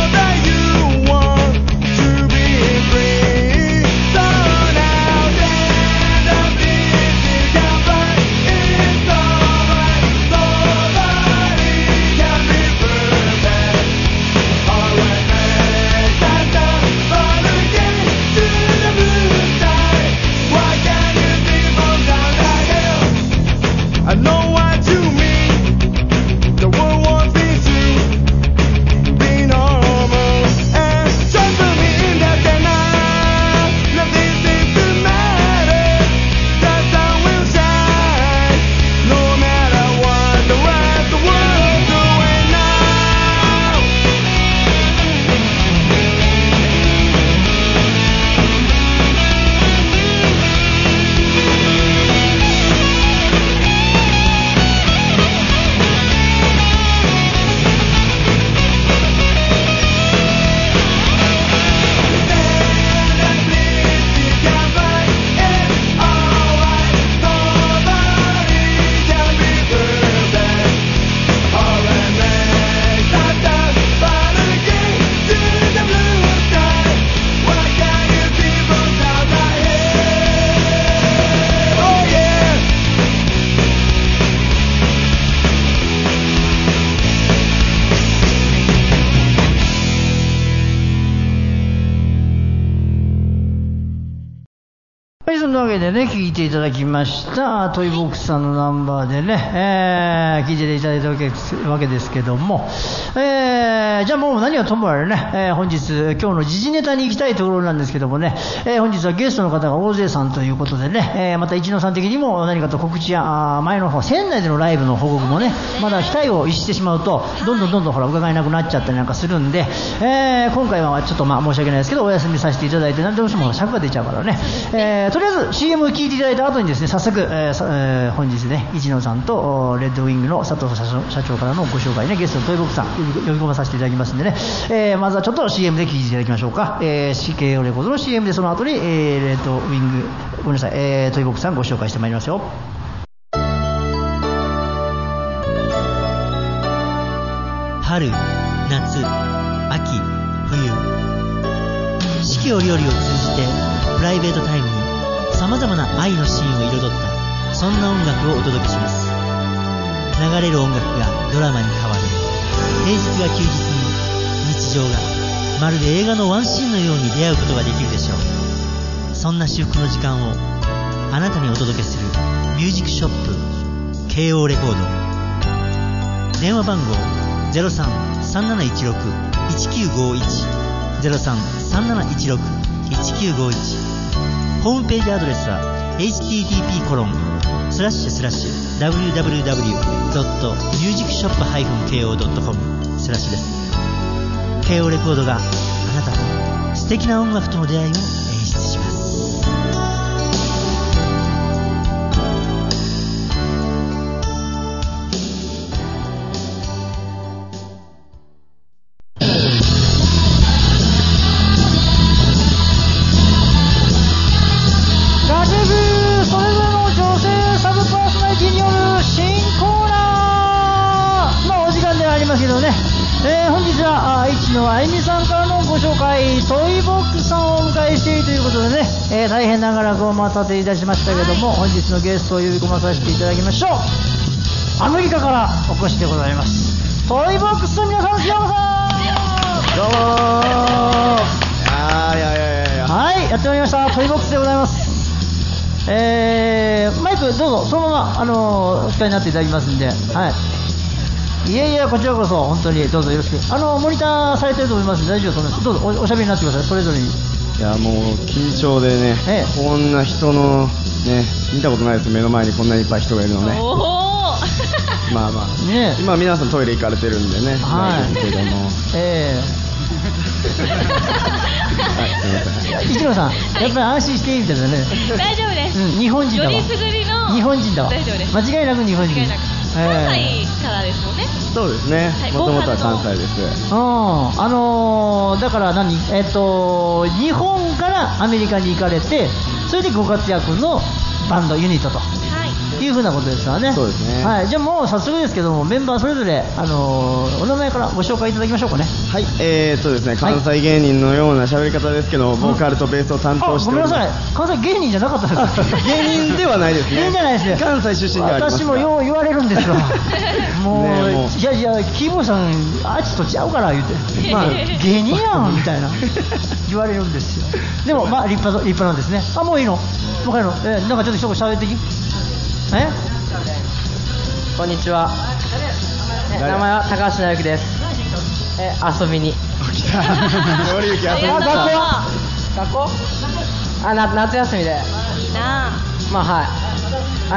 でね聞いていただきましたトイボックスさんのナンバーでね、聞いていただいたわけですけども、じゃあもう何はともあれね、本日今日の時事ネタに行きたいところなんですけどもね、本日はゲストの方が大勢さんということでね、また一野さん的にも何かと告知や前の方仙台でのライブの報告もね、まだ期待を逸してしまうとどんどんほら伺えなくなっちゃったりなんかするんで、今回はちょっと申し訳ないですけどお休みさせていただいて、何でもしても尺が出ちゃうからね、とりあえず CM 聞いていただいた後にですね、早速、本日ね一野さんとレッドウィングの佐藤社長からのご紹介ね、ゲストのトイボックスさん呼び込まさせていただきますんでね、まずはちょっと CM で聞いていただきましょうか。CKO レコードの CM でその後に、レッドウィングごめんなさい、トイボックスさんご紹介してまいりますよ。 春、夏、秋、冬、四季折々を通じてプライベートタイムにさまざまな愛のシーンを彩ったそんな音楽をお届けします。流れる音楽がドラマに変わる、平日が休日に日常がまるで映画のワンシーンのように出会うことができるでしょう。そんな至福の時間をあなたにお届けするミュージックショップ KO レコード。電話番号 03-3716-1951 03-3716-1951。ホームページアドレスは http://www.musicshop-ko.com/ です。 KO レコードがあなたと素敵な音楽との出会いを演出します。 本日は一野あゆみさんからのご紹介、トイボックスさんをお迎えしているということでね、大変長らくお待たせいたしましたけども、本日のゲストを呼び込まさせていただきましょう。アメリカからお越しでございますトイボックスの皆さん、杉山さん。 どうもはい、やってまいりましたトイボックスでございます。マイクどうぞそのままお使いになっていただきますんで、はい、いやこちらこそ本当にどうぞよろしく。モニターされてると思いますので大丈夫だと思います。どうぞおしゃべりになってください、それぞれに。 いやもう緊張でね、こんな人のね見たことないです。目の前にこんなにいっぱい人がいるのね。まあね、今皆さんトイレ行かれてるんでね、ないですけども、はいすみません。 一野さんやっぱり安心していいみたいだね。 大丈夫です、 日本人だわ。 よりすぐりの日本人だわ。 大丈夫です、 間違いなく日本人。 関西からですもんね。 そうですね、もともとは関西です。 だから日本からアメリカに行かれて、それでご活躍のバンドユニットというふうなことですからね。 そうですね。 はい、じゃあもう早速ですけども、メンバーそれぞれお名前からご紹介いただきましょうかね。 はい、ですね、関西芸人のような喋り方ですけど、ボーカルとベースを担当しております。 ごめんなさい、関西芸人じゃなかったですか。 芸人ではないですね。 芸人じゃないですね。 関西出身ではあります。 私もよう言われるんですよ。もういやキーボーさんあいつと違うから言うて、芸人やんみたいな言われるんですよ。でも立派なんですね。もういいの？もう帰るの？なんかちょっと一言喋ってき。 こんにちは。名前は高橋直之です。遊びに。学校？夏休みで。いいな。はい、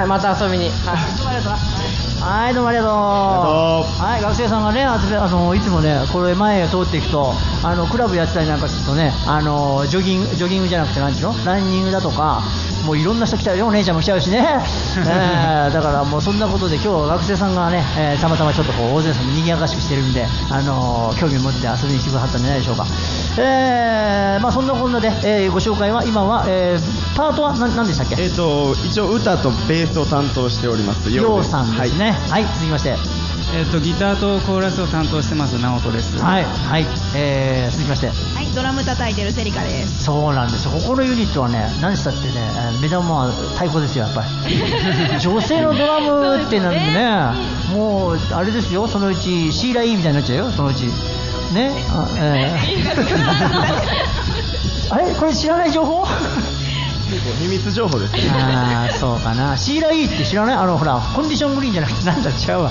また遊びに。 はい、どうもありがとう。はい、学生さんがね、いつもね、これ前を通っていくと、クラブやってたりなんかするとね、ジョギングじゃなくて何ていうの？ランニングだとか、もういろんな人来たよ、お姉ちゃんも来ちゃうしね。だからもうそんなことで今日は学生さんがね、たまたまちょっと大勢さんに賑やかしくしてるんで、興味を持って遊びに来てくださったんじゃないでしょうか。そんなこんなで、ご紹介は今は、パートは何でしたっけ？ 一応歌とベースを担当しておりますようさんですね。はい、続きましてギターとコーラスを担当してます直人です。 はい、続きまして、 ドラム叩いてるセリカです。 そうなんですよ。ここのユニットはね、何したってね、目玉は太鼓ですよ、やっぱり。女性のドラムってなんでね、もうあれですよ、そのうちシーライーみたいになっちゃうよ、そのうちね。あれこれ知らない情報？ 秘密情報ですね。 ああ、そうかな。シーラ E って知らない？ほらコンディショングリーンじゃなくてなんだ違うわ。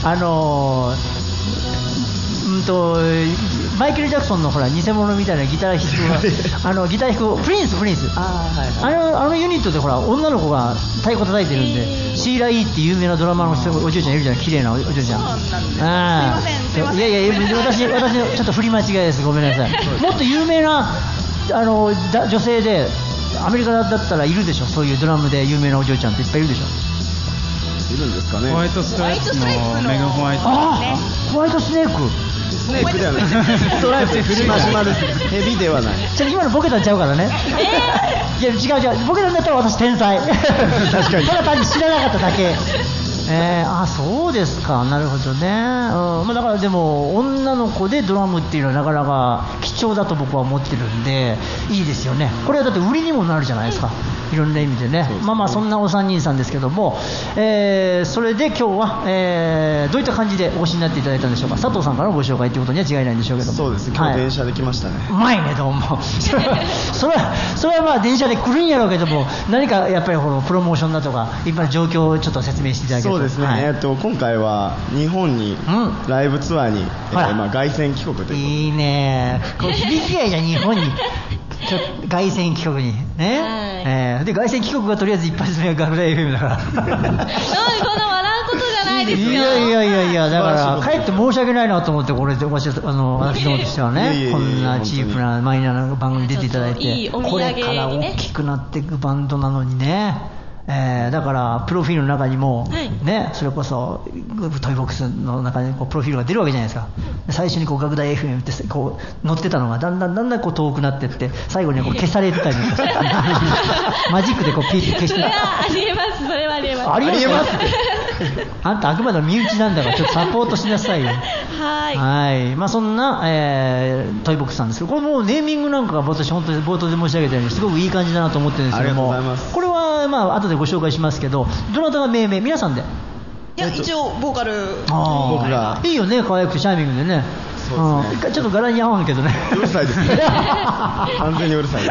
マイケル・ジャクソンのほら偽物みたいなギター弾くギター弾くプリンスあのユニットでほら女の子が太鼓叩いてるんで、シーラ・イーって有名なドラマーの人お嬢ちゃんいるじゃない、綺麗なお嬢ちゃん。 そうなんです。すいません。 いや私のちょっと振り間違いです、ごめんなさい。もっと有名な女性でアメリカだったらいるでしょ、そういうドラムで有名なお嬢ちゃんっていっぱいいるでしょ。 いるんですかね。 ホワイトストライプのメガホワイト。 ホワイトスネーク。 スネークではない。ストライプフルマシマです。ヘビではない。 今のボケたんちゃうからね。いや違うボケたんだったら私天才。確かに。ただ単に知らなかっただけ。そうですか、なるほどね。だからでも女の子でドラムっていうのはなかなか貴重だと僕は思ってるんでいいですよね。これはだって売りにもなるじゃないですか、いろんな意味でね。そんなお三人さんですけども、それで今日は、どういった感じでお越しになっていただいたんでしょうか。佐藤さんからのご紹介ということには違いないんでしょうけども。 そうですね、今日電車で来ましたね。 うまいね、どうも。それはまあ電車で来るんやろうけども、何かやっぱりプロモーションだとか一般状況をちょっと説明していただけると。 そうですね、今回は日本にライブツアーに、凱旋帰国ということで。 いいね、響きがいいじゃん、日本に凱旋帰国にね。で凱旋帰国がとりあえず一発目は学大 FM だからこんな笑うことじゃないですよ。 いやだからかえって申し訳ないなと思って、これで私どもとしてはね、こんなチープなマイナーな番組に出ていただいて、これから大きくなっていくバンドなのにね。だからプロフィールの中にも、それこそトイボックスの中にプロフィールが出るわけじゃないですか。最初に学大 FM って載ってたのがだんだん遠くなっていって、最後に消されてたりとかマジックでピーって消して。 ありえます、それはありえます。 ありえますってあんたあくまでも身内なんだからちょっとサポートしなさいよ。はい。そんな、トイボックスさんですけど、これもうネーミングなんかが私本当に冒頭で申し上げたようにすごくいい感じだなと思ってるんですけども、これは後でご紹介しますけど、どなたが命名、皆さんで。 いや、一応ボーカル。 僕がいいよね、可愛くてシャイミングでね。ちょっと柄に合わんけどね。 うるさいですね。完全にうるさいです。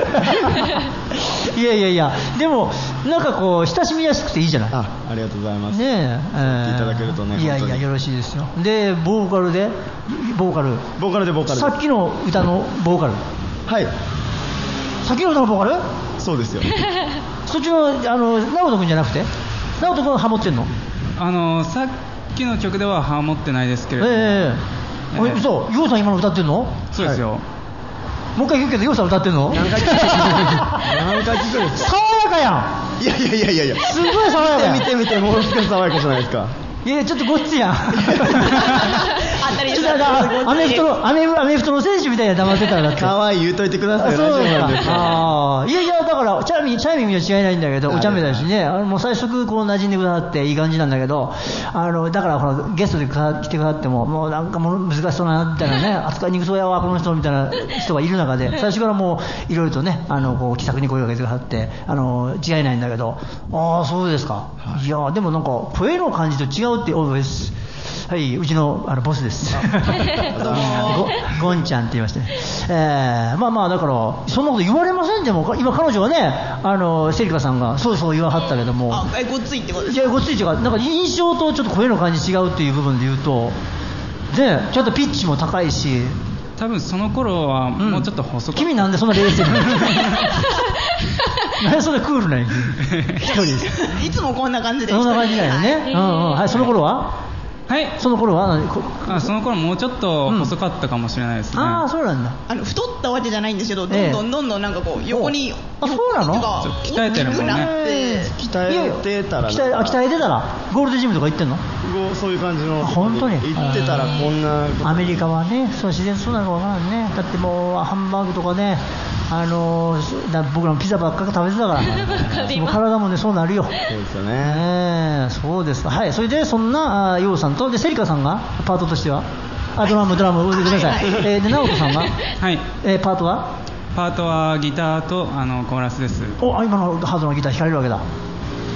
いやでもなんか親しみやすくていいじゃない。 ありがとうございます。 ねえ、いただけるとね。 いやよろしいですよ。でボーカルでさっきの歌のボーカル。 はい。 さっきの歌のボーカル。 そうですよ。 そっちの直人君じゃなくて、直人君はハモってんの？ さっきの曲ではハモってないですけれども。 そう、ヨウさん今の歌ってんの？ そうですよ。 もう一回言うけど、ヨウさん歌ってんの？ 何回聞く爽やかやん。いやすごい爽やかやん。 見てもう少し爽やかじゃないですか。 いやちょっとごっつやん。 当たりです。 アメフトの選手みたいな黙ってたらだって。 可愛い言うといてください。 そうなんですか。いやだからチャイミングには違いないんだけど、お茶目だしね。もう最初馴染んでくださっていい感じなんだけど、だからほらゲストで来てくださってももうなんかもう難しそうなみたいなね、扱いにくそうやわこの人みたいな人がいる中で、最初からもういろいろとね気さくに声をかけてくださって違いないんだけど、そうですか。いやでもなんか声の感じと違うってオールです。はい、うちのボスです。ゴンちゃんって言いましてね。だからそんなこと言われませんでも、今彼女はねセリカさんがそう言わはったけども、 ごっついってことですか？ いやごっついっていうか、なんか印象とちょっと声の感じ違うっていう部分で言うと、でちょっとピッチも高いし、 多分その頃はもうちょっと細く、 君なんでそんな冷静になんでそんなクールないつもこんな感じでそんな感じだよね。はい、その頃はその頃はその頃もうちょっと細かったかもしれないですね。 そうなんだ。 太ったわけじゃないんですけど、どんどんなんか横にそうなの？ 鍛えてるもんね。 鍛えてたらゴールドジムとか行ってんの？ そういう感じの。 本当に行ってたらこんな。 アメリカはね、自然そうなのかわからんね。だってもうハンバーグとかね、僕らもピザばっかり食べてたからもう体もねそうなるよ。 そうですよね。 そうですか。はい。それでそんなヨウさんとでセリカさんがパートとしてはドラムごめんなさい。で直人さんがパートはギターとコーラスです。 今のハードなギター弾かれるわけだ。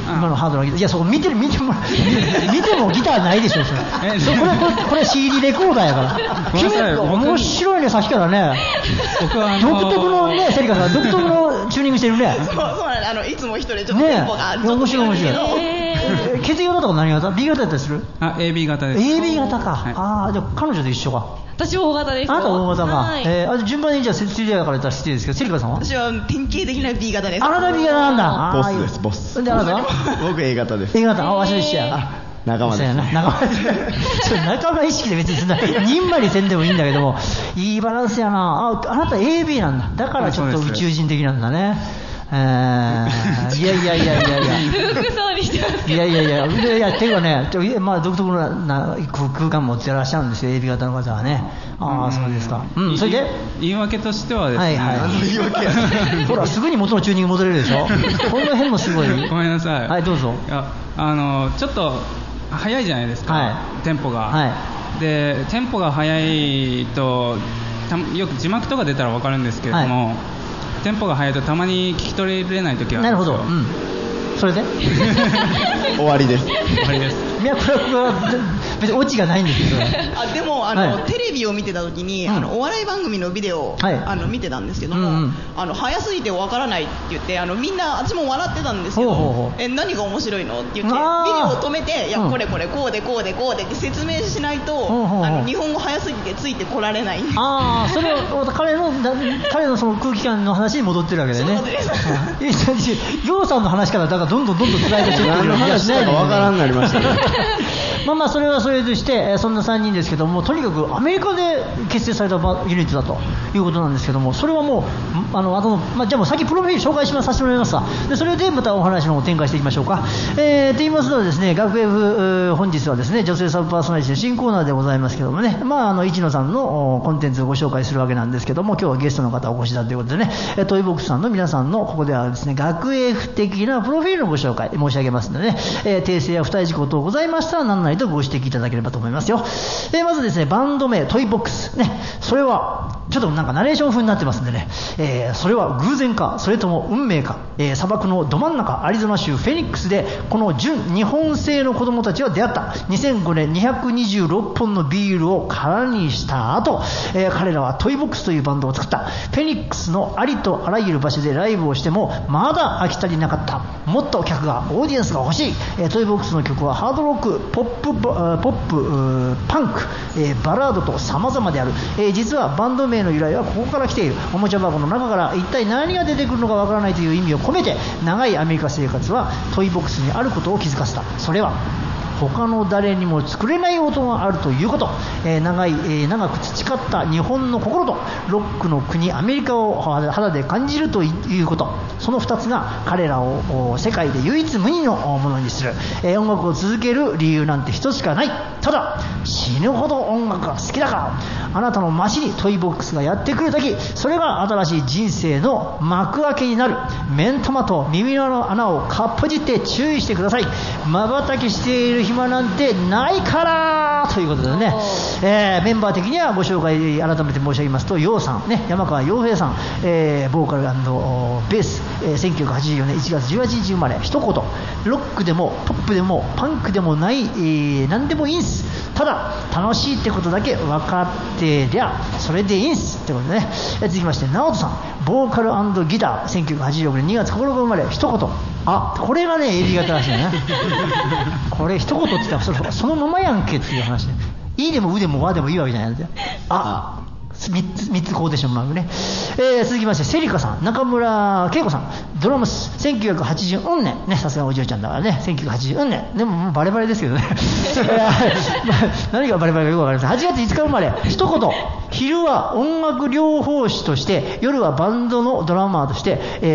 今のハードなギター。いや、そこ見てもギターないでしょ、それ。これ CD レコーダーやから。君、面白いね、さっきからね。 僕は独特のね、セリカさん、独特のチューニングしてるね。 そうなんです。いつも一人でちょっとテンポが面白い面白い。血液型とか何型？ B 型だったりする ？AB 型です。 AB 型か。じゃあ彼女と一緒か。 私 O 型です。 あなた O 型か。順番にじゃあ説明から言ったら失礼ですけど、セリカさんは？ 私は典型的な B 型です。 あなた B 型なんだ。 ボスです、ボス。 で、あなたは？ 僕 A 型です。 A 型、わしと一緒や。 仲間です。 仲間意識で別にそんなにんまりせんでもいいんだけども、いいバランスやな。あなた AB なんだ。だからちょっと宇宙人的なんだね。いや服装にしてます。 いやていうかね、まあ独特な空間持ってらっしゃるんですよ、AB 型の方はね。そうですか。それで言い訳としてはですね、 言い訳ほらすぐに元のチューニング戻れるでしょ。この辺もすごい。 ごめんなさい。 はい、どうぞ。 ちょっと早いじゃないですか、テンポが。でテンポが速いとよく字幕とか出たら分かるんですけれども、テンポが速いとたまに聞き取れない時があるんですよ。 なるほど。それで終わりです。 終わりです。 いや、これは別にオチがないんですけど。 でもテレビを見てた時にお笑い番組のビデオを見てたんですけども、早すぎてわからないって言ってみんなあっちも笑ってたんですけど、何が面白いのって言ってビデオを止めて、いやこれこうでこうでこうでって説明しないと日本語早すぎてついてこられない。 それを彼のその空気感の話に戻ってるわけでね。ヨウさんの話からだからどんどん伝えてちょっと何の話だかわからんなりましたね。 まあそれはそれとして、そんな3人ですけども、とにかくアメリカで結成されたユニットだということなんですけども、それはもうじゃあもう先プロフィール紹介させてもらいますわ。でそれでまたお話の方を展開していきましょうか。と言いますのはですね、学 F 本日はですね、女性サブパーソナリティの新コーナーでございますけどもね、市野さんのコンテンツをご紹介するわけなんですけども、今日はゲストの方お越しだということでね、トイボックスさんの皆さんのここではですね、学 F 的なプロフィールのご紹介申し上げますのでね、訂正や付帯事項等ございましたら何なりとご指摘いただければと思いますよ。まずですね、バンド名トイボックスね、それはちょっとなんかナレーション風になってますんでね、それは偶然かそれとも運命か、砂漠のど真ん中アリゾナ州フェニックスでこの純日本製の子供たちは出会った。2005年226本のビールを空にした後、彼らはトイボックスというバンドを作った。フェニックスのありとあらゆる場所でライブをしてもまだ飽き足りなかった。もっと客がオーディエンスが欲しい。トイボックスの曲はハードロック、ポップ、パンク、バラードと様々である。実はバンド名の由来はここから来ている。おもちゃ箱の中から一体何が出てくるのかわからないという意味を込めて、長いアメリカ生活はトイボックスにあることを気づかせた。それは他の誰にも作れない音があるということ。長く培った日本の心とロックの国アメリカを肌で感じるということ。その2つが彼らを世界で唯一無二のものにする。音楽を続ける理由なんて一つしかない。ただ死ぬほど音楽が好きだから。あなたの街にトイボックスがやってくるとき、それが新しい人生の幕開けになる。目ん玉と耳の穴をかっぽじって注意してください。瞬きしている暇なんてないからということでね、メンバー的にはご紹介改めて申し上げますと、ヨウさん、ね、山川洋平さん、ボーカル&ベース、1984年1月18日生まれ。一言、ロックでもポップでもパンクでもない、何でもいいんす。ただ楽しいってことだけ分かってりゃそれでいいんすってことでね。続きまして、直人さん、ボーカル&ギター、1986年2月9日生まれ。一言、これがね AB 型らしいね。これ一言って言ったらそのままやんけっていう話で、いいでもうでもわでもいいわけじゃないんですよ。3つコーディションマークね。続きまして、セリカさん、中村恵子さん、ドラムス、1984年ね、さすがお嬢ちゃんだからね、1984年でももうバレバレですけどね。何がバレバレかよくわかりません。8月5日生まれ。一言、昼は音楽療法士として、夜はバンドのドラマーとして、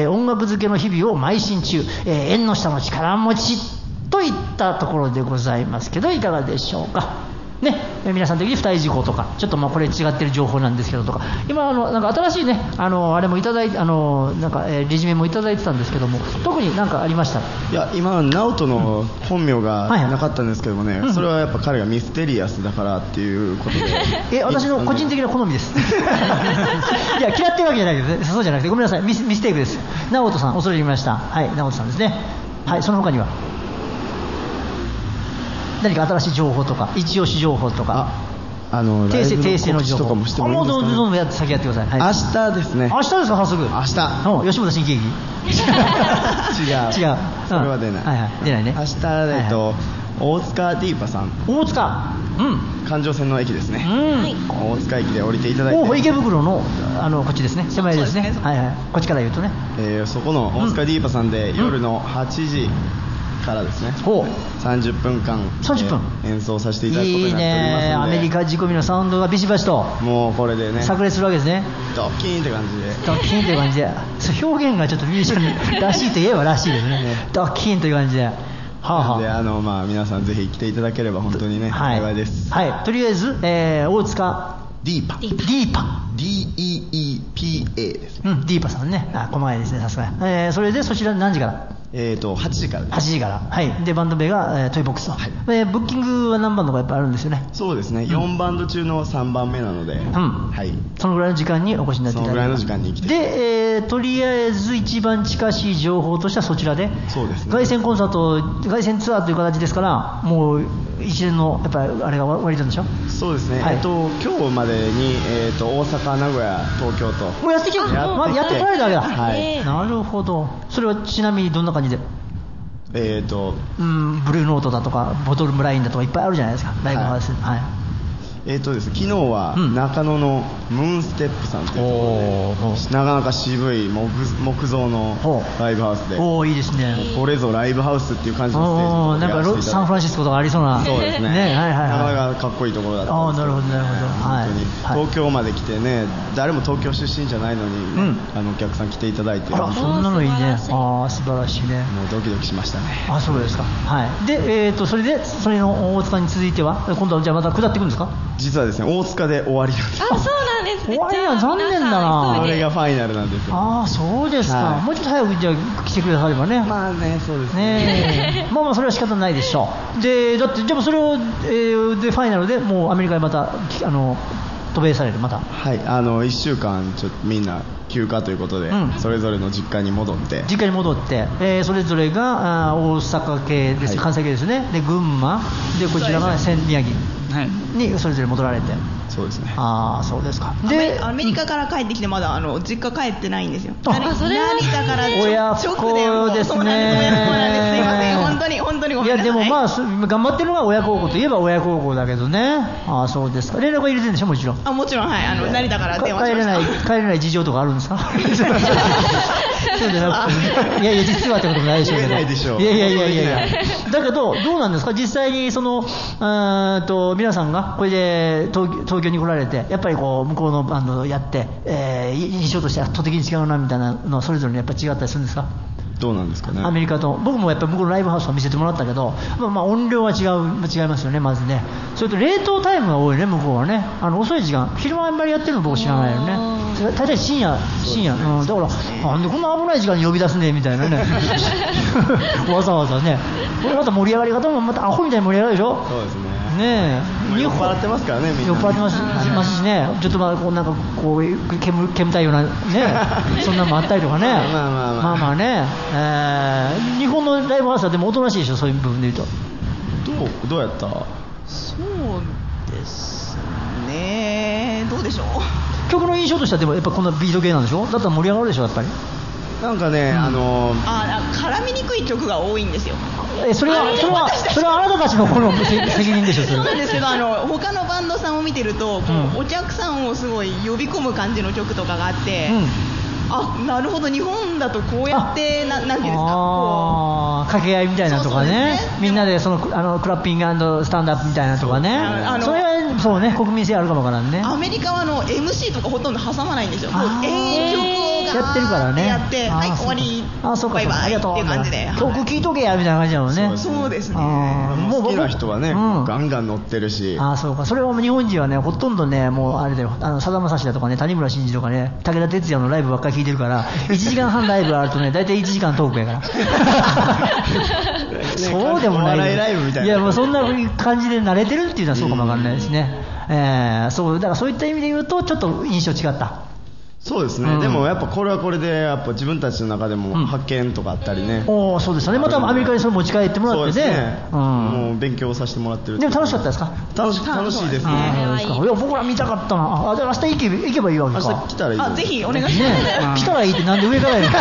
音楽漬けの日々を邁進中、縁の下の力持ちといったところでございますけど、いかがでしょうかね。皆さん的に付帯事項とか、ちょっとこれ違ってる情報なんですけどとか、今なんか新しいね、あれもいただいて、なんかレジュメもいただいてたんですけども、特に何かありました？ いや、今ナオトの本名がなかったんですけどもね、それはやっぱ彼がミステリアスだからっていうことで。 私の個人的な好みです。いや、嫌ってるわけじゃないけどね、そうじゃなくて、ごめんなさい、ミステイクです。ナオトさん、恐れ入りました。はい、ナオトさんですね。 はい、その他には何か新しい情報とか一押し情報とか訂正の情報もしてもいいんですかね。どうぞ先やってください。 明日ですね。 明日ですか、早速。 明日。 吉本新喜劇。違う。 それは出ない。 出ないね。 明日大塚ディーパさん。 大塚。 環状線の駅ですね。大塚駅で降りていただいて。 池袋のこっちですね。狭いですね。こっちから言うとね。 そこの大塚ディーパさんで夜の8時。からですね、30分間演奏させていただくことになっておりますので。いいね、 アメリカ仕込みのサウンドがビシバシともうこれでね炸裂するわけですね。 ドッキーンって感じで表現がちょっとミュージシャンらしいといえばらしいですね。ドッキーンという感じで、で皆さんぜひ来ていただければ本当にね幸いです。 はい、とりあえず、大塚ディーパ DEEPA ですね。 ディーパさんね、細かいですね、さすが。それでそちら何時から？ 8時からです。 8時から。はい。でバンド名が、トイボックスと。ブッキングは何バンドかやっぱあるんですよね。 そうですね。4バンド中の3番目なので。はい。 そのぐらいの時間にお越しになっていただいて。 そのぐらいの時間に来て。 で、とりあえず一番近しい情報としてはそちらで。 そうですね。 凱旋コンサート、凱旋ツアーという形ですから、もう一連のやっぱりあれが終わりなんでしょ。 そうですね。今日までに大阪、名古屋、東京と。 もうやってきてやってこられたわけだ。はい。なるほど。それはちなみにどんな感じで？ブルーノートだとかボトルムラインだとかいっぱいあるじゃないですか、ライブハウス。 です昨日は中野のムーンステップさんというところで、なかなか渋い木造のライブハウスで、 いいですね。 これぞライブハウスっていう感じのステージなんかサンフランシスコとかありそうな。 そうですね。なかなかかっこいいところだったんですけど。 なるほどなるほど。 本当に東京まで来てね、誰も東京出身じゃないのにお客さん来ていただいて、 そんなのいいね。素晴らしいね。 もうドキドキしましたね。 そうですか。はい。でそれの大塚に続いては今度はじゃあまた下っていくんですか？ 実はですね、大塚で終わりなんです。 そうなんです。 終わりは残念だな。 これがファイナルなんですよ。 そうですか。もうちょっと早くじゃあ来てくださればね。 まあね、そうですね。 まあそれは仕方ないでしょう。でだってじゃあそれをでファイナルでもうアメリカにまた渡米されるまた。 はい、1週間ちょっとみんな休暇ということで、それぞれの実家に戻って、 それぞれが大阪系です、関西系ですね。で群馬でこちらが宮城にそれぞれ戻られて。 そうですね。 そうですか。 でアメリカから帰ってきてまだ実家帰ってないんですよ。 それはだから親不孝ですね。 すいません、本当にごめんなさい。 いやでも頑張ってるのが親孝行といえば親孝行だけどね。そうですか。連絡は入れてるんでしょ、もちろん。 もちろん、はい。成田から電話しました。 帰れない事情とかあるんですか？そうじゃなくて、いや実はってこともないでしょうけど。いやだけどどうなんですか、実際に皆さんがこれで東京に来られて、やっぱり向こうのバンドやって、印象として圧倒的に違うなみたいなのそれぞれやっぱ違ったりするんですか？ どうなんですかね。 アメリカと僕もやっぱり向こうのライブハウスを見せてもらったけど、音量は違いますよね、まずね。それと冷凍タイムが多いね、向こうはね。遅い時間、昼間あんまりやってるの僕知らないよね。大体深夜、だからなんでこんな危ない時間に呼び出すねみたいなね。わざわざね。これまた盛り上がり方もまたアホみたいに盛り上がるでしょ。 そうですね。 ねえ、酔っ払ってますからね、みんな。 酔っ払ってますしね、ちょっとなんか煙たいようなね、そんなのもあったりとかね。まあね、日本のライブハウスはでもおとなしいでしょ、そういう部分で言うと。どうやった？ そうですね、どうでしょう。 曲の印象としてはでもやっぱこんなビート系なんでしょ。だったら盛り上がるでしょ、やっぱり。 なんかね、 絡みにくい曲が多いんですよ。 それはあなたたちのこの責任でしょ。 そうなんですけど、他のバンドさんを見てると、お客さんをすごい呼び込む感じの曲とかがあって、なるほど、日本だとこうやってなんていうんですか、 掛け合いみたいなとかね、みんなでクラッピング&スタンドアップみたいなとかね。それはそうね、国民性あるかもわからんね。 アメリカはMC とかほとんど挟まないんですよ。永遠曲をやってるからね。 やってはい終わり、バイバイっていう感じで。 曲聴いとけやみたいな感じなのね。 そうですね。 もう好きな人はね、ガンガン乗ってるし。 そうか。それは日本人はね、ほとんどね、もうあれだよ、さだまさしだとかね、谷村新司とかね、武田鉄矢のライブばっかり聴いてるから、1時間半ライブあるとね、大体1時間トークやから。そうでもない。 笑いライブみたいな。 いや、もうそんな感じで慣れてるっていうのはそうかもわかんないですね。だからそういった意味で言うとちょっと印象違った。 そうですね、でもやっぱこれはこれでやっぱ自分たちの中でも発見とかあったりね、 そうですよね、またアメリカにそれ持ち帰ってもらってね、 もう勉強させてもらってる。 でも楽しかったですか？ 楽しいですね。 いや僕ら見たかったな。じゃあ明日行けばいいわけか。 明日来たらいい。 ぜひお願いします。 来たらいいってなんで上からやるの？来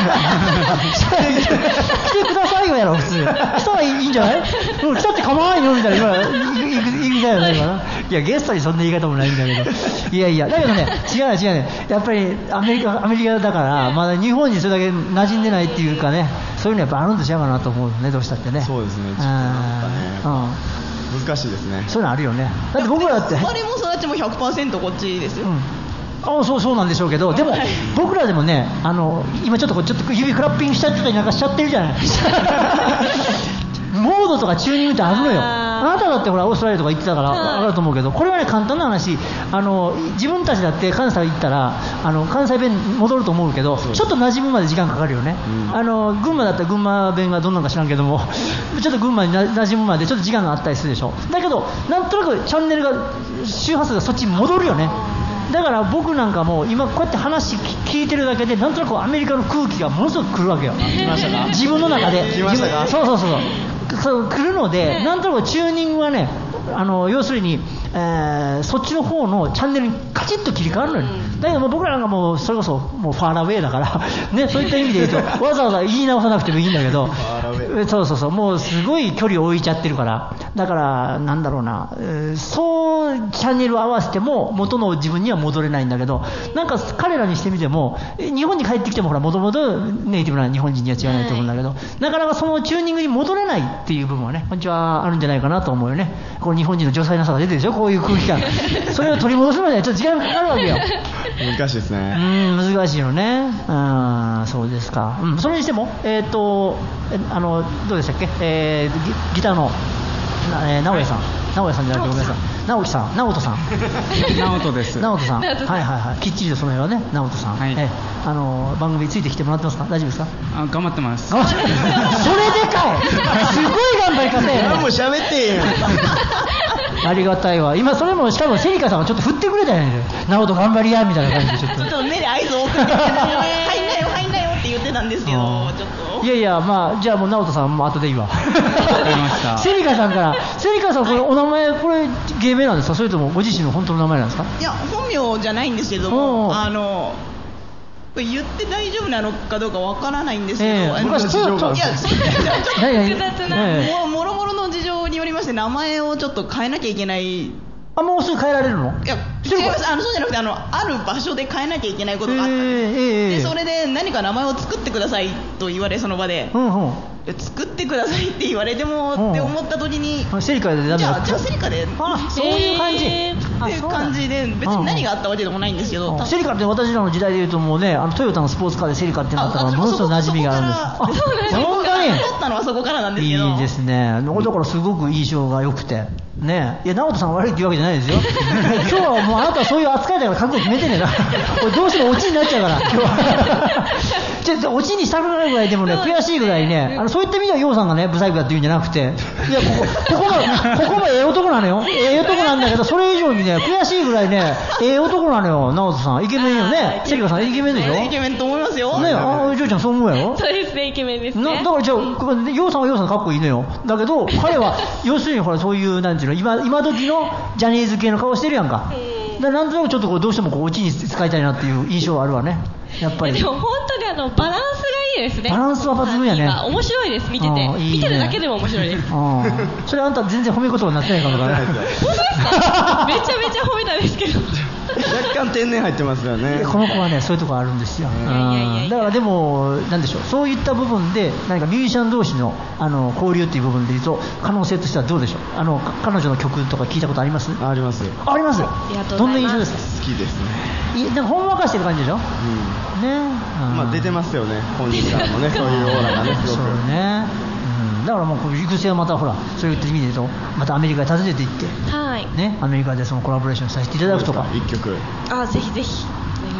てくださいよやろ普通。来たらいいんじゃない？来たって構わないよみたいな言いみたいなないかな。いやゲストにそんな言い方もないんだけど。いやだけどね違うね。やっぱりアメリカだからまだ日本にそれだけ馴染んでないっていうかね、そういうのやっぱあるんと違うかなと思うね、どうしたってね。 そうですね。ちょっとなんかね、難しいですね。 そういうのあるよね。だって僕らだって生まれも育ちも 100% こっちですよ。 そうなんでしょうけど、でも僕らでもね、今ちょっと指クラッピングしちゃったりなんかしちゃってるじゃない。モードとかチューニングってあるのよ。あなただってほらオーストラリアとか行ってたから分かると思うけど、これはね簡単な話、自分たちだって関西行ったら関西弁戻ると思うけど、ちょっと馴染むまで時間かかるよね。群馬だったら群馬弁がどんなのか知らんけども、ちょっと群馬に馴染むまでちょっと時間があったりするでしょ。だけどなんとなくチャンネルが周波数がそっちに戻るよね。だから僕なんかも今こうやって話聞いてるだけでなんとなくアメリカの空気がものすごく来るわけよ。 来ましたか？ 自分の中で。 来ましたか？ そう来るので、なんとなくチューニングはね、要するに、そっちの方のチャンネルにカチッと切り替わるのよ。だけどもう僕らなんかもうそれこそもうファーラウェイだからね、そういった意味で言うとわざわざ言い直さなくてもいいんだけどそうもうすごい距離を置いちゃってるから、だからなんだろうな、そうチャンネルを合わせても元の自分には戻れないんだけど、なんか彼らにしてみても日本に帰ってきてもほら元々ネイティブな日本人には違いないと思うんだけど、なかなかそのチューニングに戻れないっていう部分はね、こんにちはあるんじゃないかなと思うよね。この日本人の女才なさが出てるでしょ、こういう空気感。それを取り戻すまではちょっと時間がかかるわけよ。 難しいですね。 難しいよね。そうですか。それにしてもどうでしたっけ、ギターの直江さんじゃなくてごめんなさい、直人さん直人です。 直人さん、はい、きっちりとその辺はね、直人さん、番組についてきてもらってますか？大丈夫ですか？ 頑張ってます。 それでかい、すごい頑張り方やね。 何も喋ってんやん。 ありがたいわ。今それもしかもセリカさんがちょっと振ってくれたよね。直人頑張りやみたいな感じでちょっと目で合図を送って入んなよって言ってたんですけど、ちょっといやまあじゃあもう直人さんも後でいいわ。 わかりました。 セリカさんこれお名前これ芸名なんですか？それともご自身の本当の名前なんですか？ いや本名じゃないんですけども、言って大丈夫なのかどうかわからないんですけど、 昔ちょっと複雑なもろもろの事情によりまして名前をちょっと変えなきゃいけない。 もうすぐ変えられるの？ いや違います。そうじゃなくてある場所で変えなきゃいけないことがあったんです。でそれで何か名前を作ってくださいと言われ、その場で、作ってくださいって言われてもって思った時に、 セリカでダメだった。 じゃあセリカで、 そういう感じっていう感じで、別に何があったわけでもないんですけど、 セリカって私らの時代でいうともうね、トヨタのスポーツカーでセリカってなったからものすごく馴染みがあるんです。 本当に取ったのはそこからなんですけど、 いいですね。だからすごく印象が良くてね。いや直人さん悪いっていうわけじゃないですよ。今日はもうあなたはそういう扱いだから覚悟決めてねえな。これどうしてもオチになっちゃうから今日は。オチにしたくなるぐらいでもね、悔しいぐらいね、そういった意味ではヨウさんがねブサイクだって言うんじゃなくて、いやここもええ男なのよ。ええ男なんだけど、それ以上にね悔しいぐらいねええ男なのよ。直人さんイケメンよね。セリカさんイケメンでしょ？ イケメンと思いますよね。ジョイちゃんそう思うやろ？ そうですね、イケメンですね。 だからじゃあヨウさんはヨウさんかっこいいのよ。だけど彼は要するにほらそういうなんていうの、今時のジャニーズ系の顔してるやんか。だからなんとなくちょっとどうしてもオチに使いたいなっていう印象はあるわね、やっぱり。 でも本当にバランスがいいですね。 バランスは抜群やね。 面白いです、見てて。見てるだけでも面白いです。 それあんた全然褒め言葉になってないからね。 本当ですか？めちゃめちゃ褒めたんですけど。 若干天然入ってますよね。 この子はねそういうとこあるんですよ。だからでもなんでしょう、そういった部分で何かミュージシャン同士の交流っていう部分で言うと可能性としてはどうでしょう？彼女の曲とか聞いたことあります？ あります。 あります。どんな印象ですか？ 好きですね。 でもほんわかしてる感じでしょ？ね。 まあ出てますよね、本人からもね、そういうオーラがね、すごく。 そうね。だからもう行く末はまたほらそういった意味で言うとまたアメリカに訪ねていって、ね、アメリカでそのコラボレーションさせていただくとか。 一曲。 ぜひぜひお願い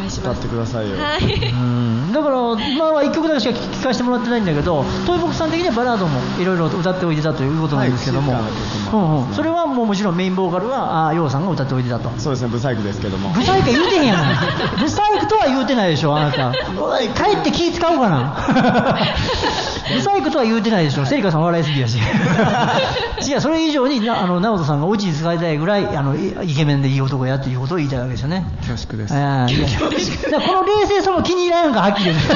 願いします。 歌ってくださいよ。 はい。 だから今は1曲だけしか聴かせてもらってないんだけど、トイボクさん的にはバラードもいろいろ歌っておいでたということなんですけども、それはもうもちろんメインボーカルはヨウさんが歌っておいでたと。 そうですね、ブサイクですけども。 ブサイク言うてへんやない。ブサイクとは言うてないでしょ、あなた。帰って気使うかな。ブサイクとは言うてないでしょ、セリカさん笑いすぎやし。違う、それ以上に直人さんがオチに使いたいぐらいイケメンでいい男やということを言いたいわけですよね。 恐縮です。 この冷静さも気に入らんか、はっきり言う。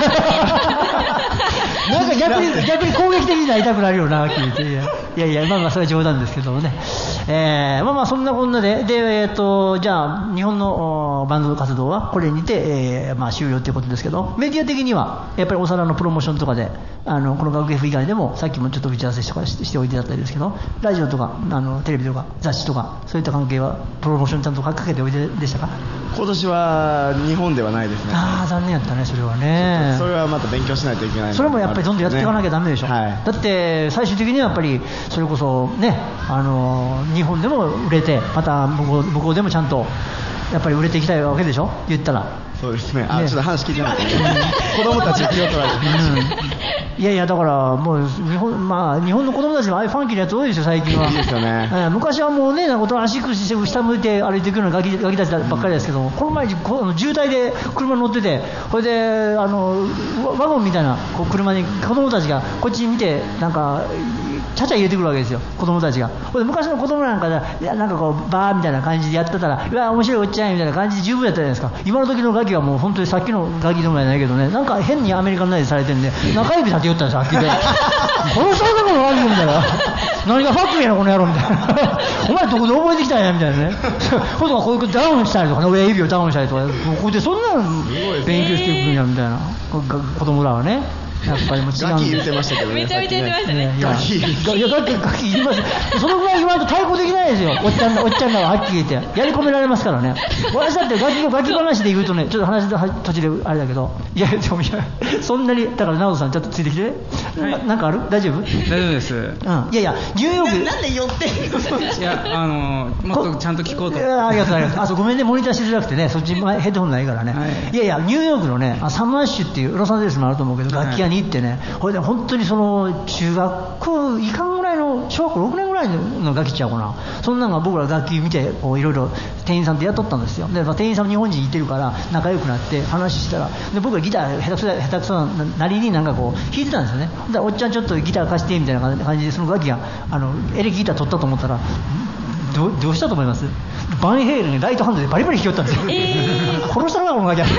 なんか逆に攻撃的になりたくなるよな、はっきり言って。いや、まあそれは冗談ですけどもね。まあそんなこんなで、じゃあ日本のバンド活動はこれにて、まあ終了ということですけど、メディア的にはやっぱりお皿のプロモーションとかで、この学 F 以外でもさっきもちょっと打ち合わせしておいてだったりですけど、ラジオとかテレビとか雑誌とかそういった関係はプロモーションちゃんとかけておいてでしたか？ 今年は日本ではないですね。 残念やったね、それはね。 それはまた勉強しないといけない。 それもやっぱりどんどんやっていかなきゃダメでしょ。だって最終的にはやっぱりそれこそね、日本でも売れて、また向こうでもちゃんとやっぱり売れていきたいわけでしょ、言ったら。 そうですね。ちょっと話聞いてなかった子供たち気を取られて。 いやだからもう日本の子供たちもああいうファンキーなやつ多いですよ、最近は。 いいですよね。 昔はもうね、なんか足くして下向いて歩いていくようなガキたちばっかりですけど、この前渋滞で車に乗ってて、それでワゴンみたいな車に子供たちがこっち見てなんかちゃちゃ入れてくるわけですよ、子供たちが。昔の子供なんかでなんかこうバーみたいな感じでやってたら、うわ面白いおっちゃんみたいな感じで十分やったじゃないですか。今の時のガキはもう本当にさっきのガキでもないけどね、なんか変にアメリカンナイズされてるんで中指立て寄ったんですよ、はっきりで。この人がこのガキみたいな、何がファックやなこの野郎みたいな。お前どこで覚えてきたんやみたいなね。こういうダウンしたりとかね、親指をダウンしたりとか、ここでそんな勉強していくんやみたいな、子供らはね。やっぱりもう違うんで。 ガキ言ってましたけどね。 めちゃめちゃ言ってましたね。 ガキ言います。そのぐらい言わんと対抗できないですよ。おっちゃんらははっきり言ってやり込められますからね。私だってガキ話で言うとね、ちょっと話の途中であれだけど、でもそんなにだから直人さんちょっとついてきて。なんかある？大丈夫？ 大丈夫です。 いやニューヨークなんで寄ってんの？ いやもっとちゃんと聞こうと。 ありがとう。ごめんね、モニターしづらくてね、そっちヘッドホンないからね。いやニューヨークのね、サムアッシュっていうロサンゼルスもあると思うけど、楽器屋に行ってね、これで本当にその中学校以下ぐらいの小学校6年ぐらいのガキちゃうかな、そんなのが僕ら楽器見ていろいろ店員さんって雇ったんですよ。で、店員さんも日本人いてるから仲良くなって話したら、で僕がギター下手くそなりになんかこう弾いてたんですよね。でおっちゃんちょっとギター貸してみたいな感じで、そのガキがエレキギター取ったと思ったら、どうしたと思います？バンヘイルにライトハンドでバリバリ弾きよったんですよ。殺したのかこのガキは。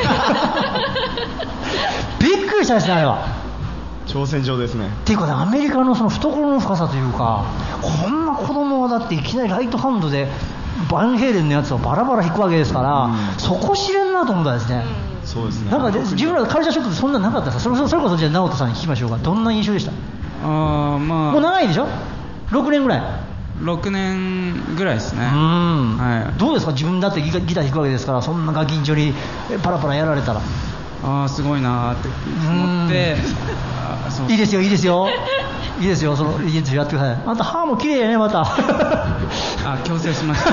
びっくりしたですね、あれは。 挑戦状ですね。 っていうかね、アメリカのその懐の深さというか、こんな子供はだっていきなりライトハンドでバンヘイレンのやつをバラバラ弾くわけですから、そこ知れんなと思ったんですね。 そうですね。 なんか自分らカルチャーショックってそんななかったですか？それこそじゃあ直人さんに聞きましょうか。どんな印象でした？もう長いでしょ？6年ぐらい。 6年ぐらいですね。 どうですか？自分だってギター弾くわけですから、そんなガキンチョにパラパラやられたら。 すごいなって思って。 いいですよ、そのいいですよ、やってください。あんた歯も綺麗やね、また。 矯正しました。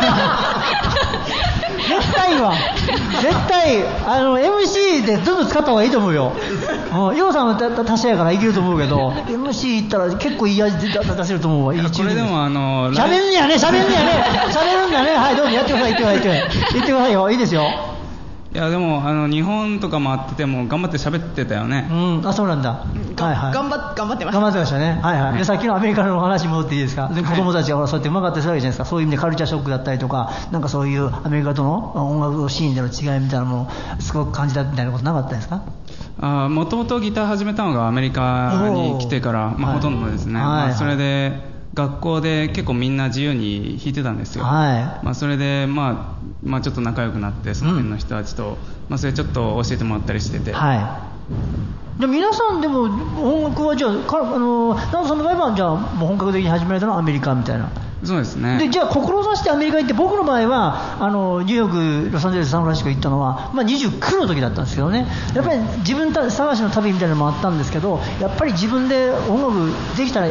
絶対MC でずっと使った方がいいと思うよ。ヨウさんは達者やからいけると思うけど、MC 行ったら結構いい味出せると思うわ。 これでも喋るんだね。はい、どうぞやってください。言ってくださいよ。いいですよ。 いやでも日本とかもあってても頑張って喋ってたよね。 そうなんだ。 頑張ってました。 頑張ってましたね。でさっきのアメリカの話戻っていいですか？で子供たちがそうやってうまかったりするわけじゃないですか。そういう意味でカルチャーショックだったりとか、なんかそういうアメリカとの音楽シーンでの違いみたいなものをすごく感じたみたいなことなかったですか？ もともとギター始めたのがアメリカに来てから、ほとんどですね。それで学校で結構みんな自由に弾いてたんですよ。それでちょっと仲良くなって、その辺の人たちと、それちょっと教えてもらったりしてて。 で皆さんでも音楽はじゃあ直人さんの場合はじゃあもう本格的に始められたのはアメリカみたいな。 そうですね。 でじゃあ志してアメリカに行って、僕の場合はニューヨーク、ロサンゼルス、サンフランシスコ行ったのは、29の時だったんですけどね。やっぱり自分探しの旅みたいなのもあったんですけど、やっぱり自分で音楽できたら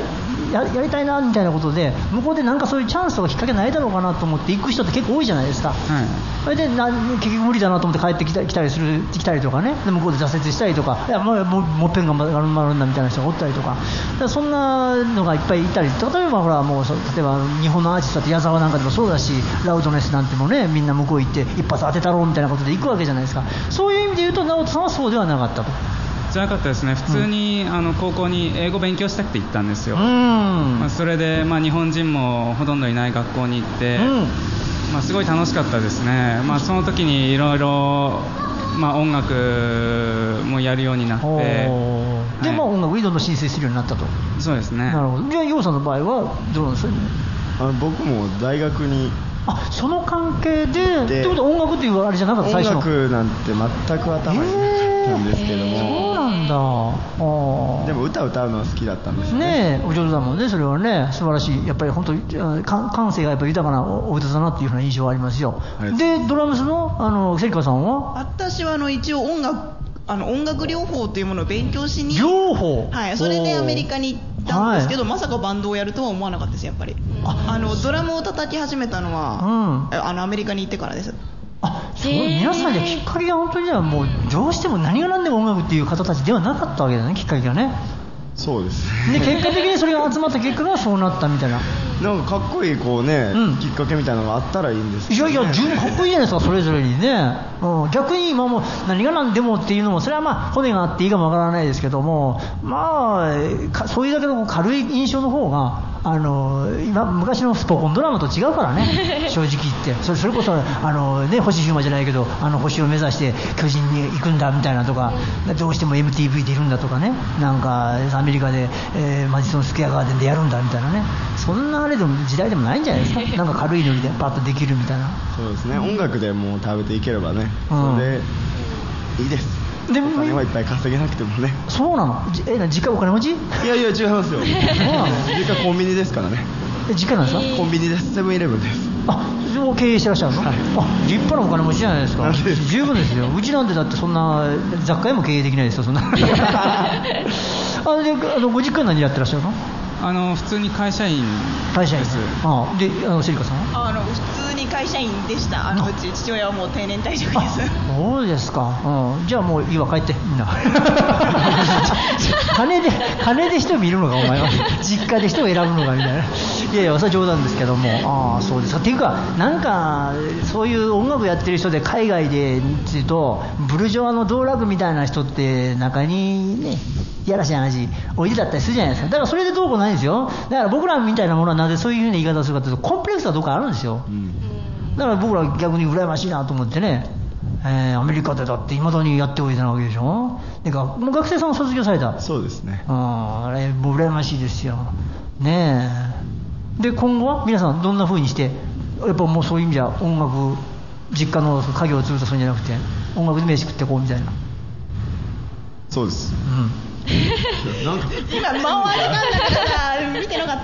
やりたいなみたいなことで向こうでなんかそういうチャンスとかきっかけないだろうかなと思って行く人って結構多いじゃないですか、それで結局無理だなと思って帰ってきたりとかね、で向こうで挫折したりとか、いやもっぺん頑張るんだみたいな人がおったりとか、そんなのがいっぱいいたり、例えばほらもう例えば日本のアーティストだって矢沢なんかでもそうだし、ラウドネスなんてもね、みんな向こう行って一発当てたろうみたいなことで行くわけじゃないですか。そういう意味で言うと直人さんはそうではなかったと。 じゃなかったですね。普通に、高校に英語勉強したくて行ったんですよ。それで、日本人もほとんどいない学校に行って、すごい楽しかったですね。その時にいろいろ音楽もやるようになって、 で、音楽にどんどん申請するようになったと。 そうですね。 なるほど。じゃあ陽さんの場合はどうなんですか？ 僕も大学に、 その関係でってことは音楽っていうあれじゃなかった最初。 音楽なんて全く頭になかったんですけども、 そうなんだ。 でも歌うのは好きだったんですね。お上手だもんね、それはね、素晴らしい。やっぱり本当感性がやっぱり豊かなお歌だなっていうふうな印象はありますよ。でドラムスのセリカさんは？ 私は一応音楽療法というものを勉強しに、 療法、 それでアメリカに行ったんですけど、まさかバンドをやるとは思わなかったです。やっぱりドラムを叩き始めたのは、アメリカに行ってからです。 そう、皆さんできっかけが本当にはもうどうしても何が何でも音楽っていう方たちではなかったわけだね、きっかけがね。 そうですね。 で結果的にそれが集まった結果がそうなったみたいな。 なんかかっこいいきっかけみたいなのがあったらいいんですけど、ね、 いや十分かっこいいじゃないですか、それぞれにね。逆に今も何が何でもっていうのもそれは骨があっていいかもわからないですけども、そういうだけの軽い印象の方が昔のスポコンドラマと違うからね正直言ってそれこそ星飛雄馬じゃないけど星を目指して巨人に行くんだみたいなとか、どうしても MTV でいるんだとかね、なんかアメリカで、マジソンスクエアガーデンでやるんだみたいなね、そんなあれでも時代でもないんじゃないですかなんか軽いノリでパッとできるみたいな。 そうですね、音楽でもう食べていければね、それでいいです。でもお金はいっぱい稼げなくてもね。 そうなの？実家お金持ち？ いや違いますよ実家コンビニですからね。 実家なんですか？ コンビニです。セブンイレブンです。 それを経営してらっしゃるの？立派なお金持ちじゃないですか。十分ですよ。うちなんてだってそんな雑貨屋も経営できないですよそんなご実家何やってらっしゃるの？ 普通に会社員です。でセリカさんは？ 普通に会社員でした。うち父親はもう定年退職です。 そうですか。じゃあもういいわ、帰ってみんな金で人見るのかお前は実家で人を選ぶのかみたいな。いやそれは冗談ですけども。そうですか。っていうかなんかそういう音楽やってる人で海外で言うとブルジョワの道楽みたいな人って中にねいやらしい話おいでだったりするじゃないですか。だからそれでどうこうないんですよ。だから僕らみたいなものはなぜそういうふうな言い方をするかというとコンプレックスがどっかあるんですよ。だから僕ら逆に羨ましいなと思ってね、アメリカでだっていまだにやっておいでなわけでしょ。もう学生さんも卒業された？ そうですね。 あれもう羨ましいですよね。で今後は皆さんどんな風にしてやっぱもうそういう意味じゃ音楽実家の家業を継ぐとするんじゃなくて音楽で飯食ってこうみたいな。 そうです。 なんか今回れたんだから見てなかった？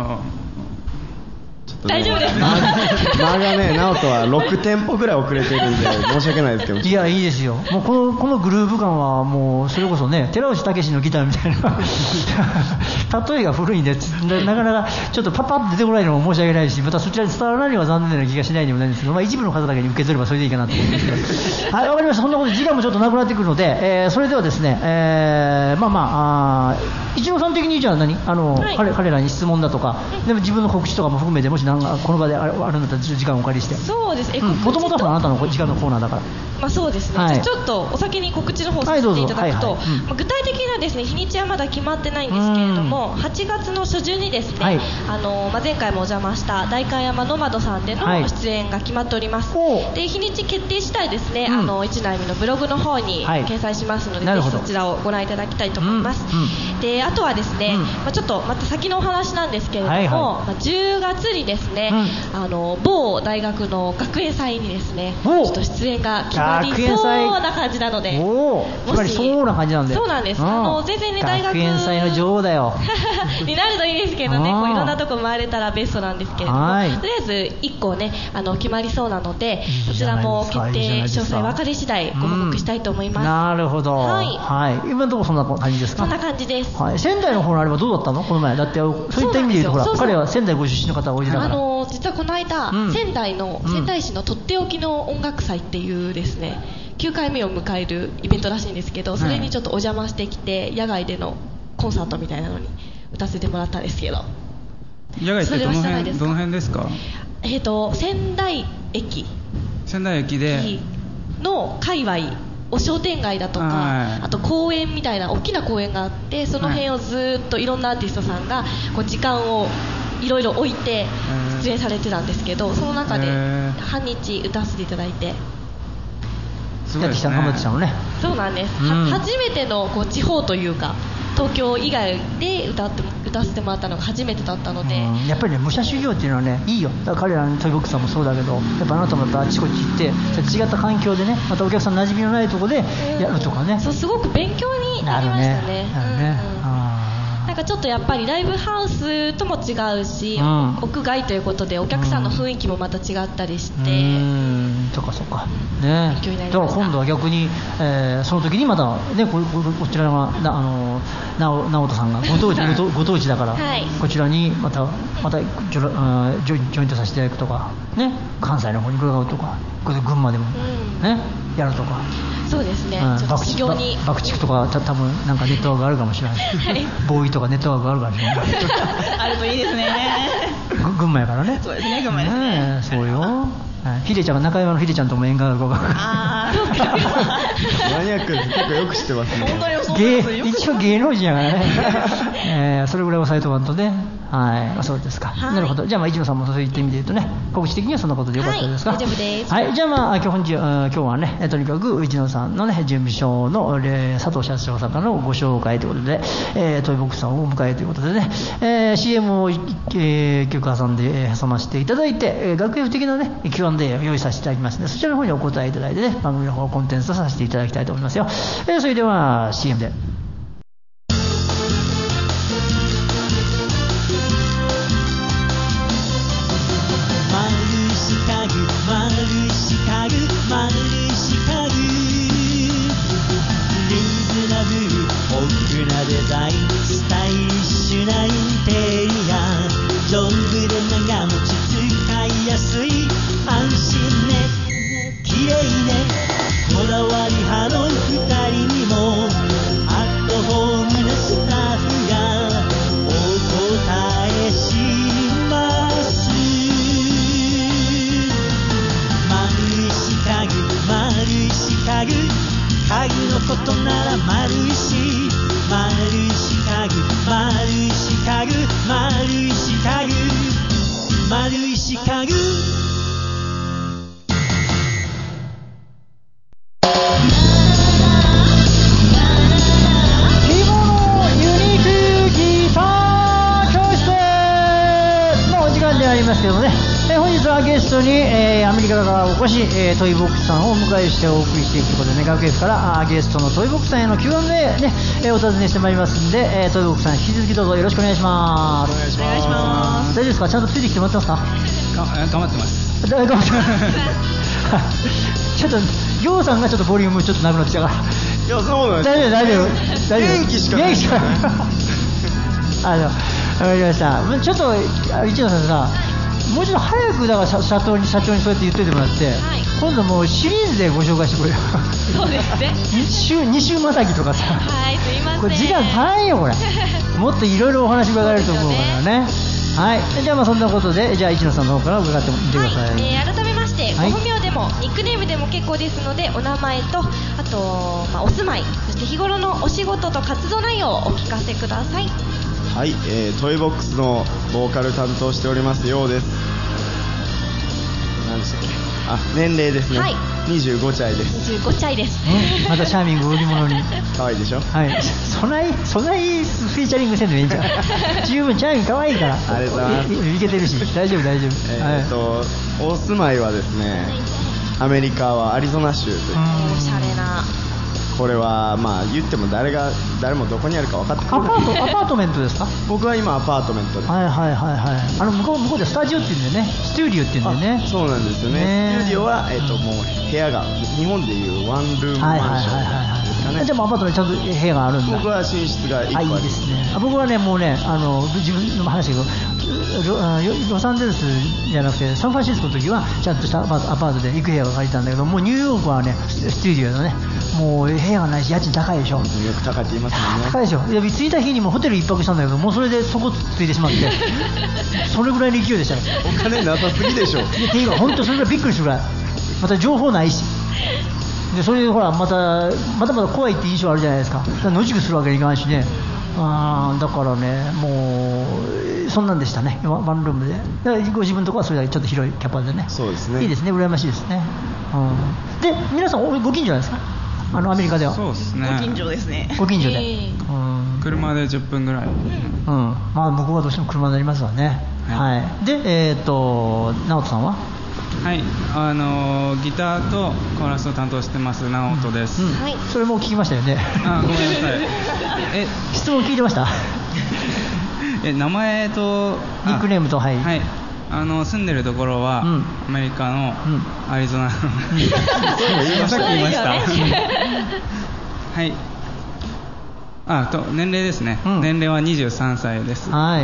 大丈夫ですか？ 間がね、直人は6テンポぐらい遅れてるんで申し訳ないですけど。 いやいいですよ。もうこのグルーヴ感はもうそれこそね寺内武のギターみたいな例えが古いんでなかなかちょっとパッ出てこないのも申し訳ないし、またそちらに伝わらないのは残念な気がしないでもないんですけど、一部の方だけに受け取ればそれでいいかなと思うんですけどはい、わかりました。そんなことで時間もちょっとなくなってくるので、それではですね、一郎さん的にじゃあ彼らに質問だとかでも自分の告知とかも含めてもしこの場であるんだったら時間をお借りして。 そうです。 もともとはあなたの時間のコーナーだから。 そうですね。ちょっとお先に告知の方させていただくと、具体的なですね日にちはまだ決まってないんですけれども、8月の初旬にですね、前回もお邪魔した代官山ノマドさんでの出演が決まっております。で日にち決定次第ですね、一内海のブログの方に掲載しますので、ぜひそちらをご覧いただきたいと思います。であとはですね、ちょっとまた先のお話なんですけれども、10月にですね、某大学の学園祭にですねちょっと出演が決まりそうな感じなので、 決まりそうな感じなんで。 そうなんです。全然ね大学学園祭の女王だよになるといいですけどね、いろんなとこ回れたらベストなんですけれども、とりあえず1個ね決まりそうなので、そちらも決定詳細分かり次第ご報告したいと思います。 なるほど。今のところそんな感じですか？ そんな感じです。 はい、仙台の方のあれはどうだったのこの前。だってそういった意味で言うとほら彼は仙台ご出身の方が多いだから。 実はこの間、仙台市のとっておきの音楽祭っていうですね9回目を迎えるイベントらしいんですけど、それにちょっとお邪魔してきて、野外でのコンサートみたいなのに歌わせてもらったんですけど。 野外ってどの辺ですか？ 仙台駅での界隈、お商店街だとか、あと公園みたいな大きな公園があって、その辺をずっといろんなアーティストさんがこう時間をいろいろ置いて出演されてたんですけど、その中で半日歌わせていただいて。 すごいですね。頑張ってきたのね。 そうなんです、初めてのこう地方というか東京以外で歌わせてもらったのが初めてだったので、 やっぱりね武者修行っていうのはねいいよ。だから彼らのトイボックスさんもそうだけど、やっぱあなたもやっぱあちこち行って違った環境でね、またお客さん馴染みのないところでやるとかね、 そうすごく勉強になりましたね。なんかちょっとやっぱりライブハウスとも違うし、屋外ということでお客さんの雰囲気もまた違ったりして、 そうかそうかね。だから今度は逆に、その時にまたねこちらが直人さんがご当地だから、こちらにまたジョイントさせていただくとかね、関西の方に伺うとか、群馬でもねやるとか。 そうですね。ちょっと修行に爆竹とか多分なんかネットワークがあるかもしれない。ボーイとかネットワークがあるかもしれない。 あるといいですね。 群馬やからね。 そうですね、群馬ですね。 そうよ。ヒデちゃんが中山のヒデちゃんとも縁がある子が。 マニアックで結構よく知ってますね。 一応芸能人やからね。それぐらい抑えとかんとね。はい、そうですか。なるほど。じゃあ一野さんもそういった意味で言うとね、告知的にはそんなことでよかったですか？ 大丈夫です。 はい、じゃあ今日はね、とにかく一野さんのね事務所の佐藤社長さんからのご紹介ということで、トイボックスさんをお迎えということでね、CM を1曲挟んで挟ませていただいて、学園的なね Q&A を用意させていただきますので、そちらの方にお答えいただいてね、番組の方をコンテンツとさせていただきたいと思いますよ。それでは CM で。 デザインスタイリッシュなインテリア、丈夫で長持ち使いやすい、安心ね、綺麗ね、こだわり派の2人にもアットホームなスタッフがお答えします。丸石家具、丸石家具、家具のことなら丸石、丸石家具、丸石家具、丸石家具、丸石家具。 希望のユニークギター教室のお時間でありますけどもね、本日はゲストに、アメリカからお越し、トイボックスさんをお迎えしてお送りしていくということでね、学園からゲストのトイボックスさんへの Q&A ね、お尋ねしてまいりますんで、トイボックスさん引き続きどうぞよろしくお願いします。 お願いします。 大丈夫ですか？ちゃんとついてきてもらってますか？ 頑張ってます。 頑張ってますちょっとギョウさんがちょっとボリュームちょっとなくなってきたから。 いや、そうなんです。 大丈夫元気しかない。 わかりました。ちょっと一野さんさ、もうちょっと早くだから社長にそうやって言っといてもらって、今度もうシリーズでご紹介してくれよ。 そうですね。 2週またぎとかさ。 はい、すいません。 これ時間足りんよこれ。もっといろいろお話伺えると思うからね。はい。じゃあそんなことで、じゃあ一野さんの方から伺ってみてください。 改めまして、ご本名でもニックネームでも結構ですので、お名前とあとお住まい、そして日頃のお仕事と活動内容をお聞かせください。 はい、トイボックスのボーカル担当しておりますようです。何でしたっけ？年齢ですね。はい。25歳です。 25歳です。 またチャーミング売り物に。 可愛いでしょ？ はい。そんないいフィーチャリングせんでもいいんじゃん。十分チャーミング可愛いから。 ありがとうございます。 いけてるし、大丈夫。 お住まいはですね、アメリカはアリゾナ州です。 おしゃれな。 これはまあ言っても誰もどこにあるか分かってくる。 アパートメントですか？ 僕は今アパートメントです。 はい。向こうでスタジオって言うんでね、スタジオって言うんでね。 そうなんですよね。スタジオはもう部屋が日本でいうワンルームマンション。 かね。 じゃあもうアパートでちゃんと部屋があるんだ。 僕は寝室が1個ある。 いいですね。僕はね、もうね、自分の話だけど、ロサンゼルスじゃなくてサンフランシスコの時はちゃんとしたアパートで行く部屋が借りたんだけど、もうニューヨークはねスタジオのね、もう部屋がないし家賃高いでしょ。 よく高いって言いますもんね。 高いでしょ。いや着いた日にもホテル一泊したんだけど、もうそれでそこついてしまってそれぐらいの勢いでしたね。 お金なさすぎでしょ。 っていうか本当それぐらいびっくりするぐらい、また情報ないしで、それでほらまだ怖いって印象あるじゃないですか。野宿するわけにいかないしね。だからね、もうそんなんでしたね、ワンルームで。だからご自分のところはそれだけちょっと広いキャパでね。 そうですね。 いいですね、羨ましいですね。で、皆さんご近所なんですか？アメリカでは。 そうですね。 ご近所ですね。 ご近所で。 車で10分ぐらい。 まあ向こうはどうしても車になりますわね。はい。で、直人さんは？ はい、ギターとコーラスを担当してます直人です。 はい。それも聞きましたよね。 ごめんなさい。 質問聞いてました？ 名前とニックネームと、はい。 はい。住んでるところは、アメリカのアリゾナの、さっき言いました。はい。年齢ですね。年齢は23歳です。 はい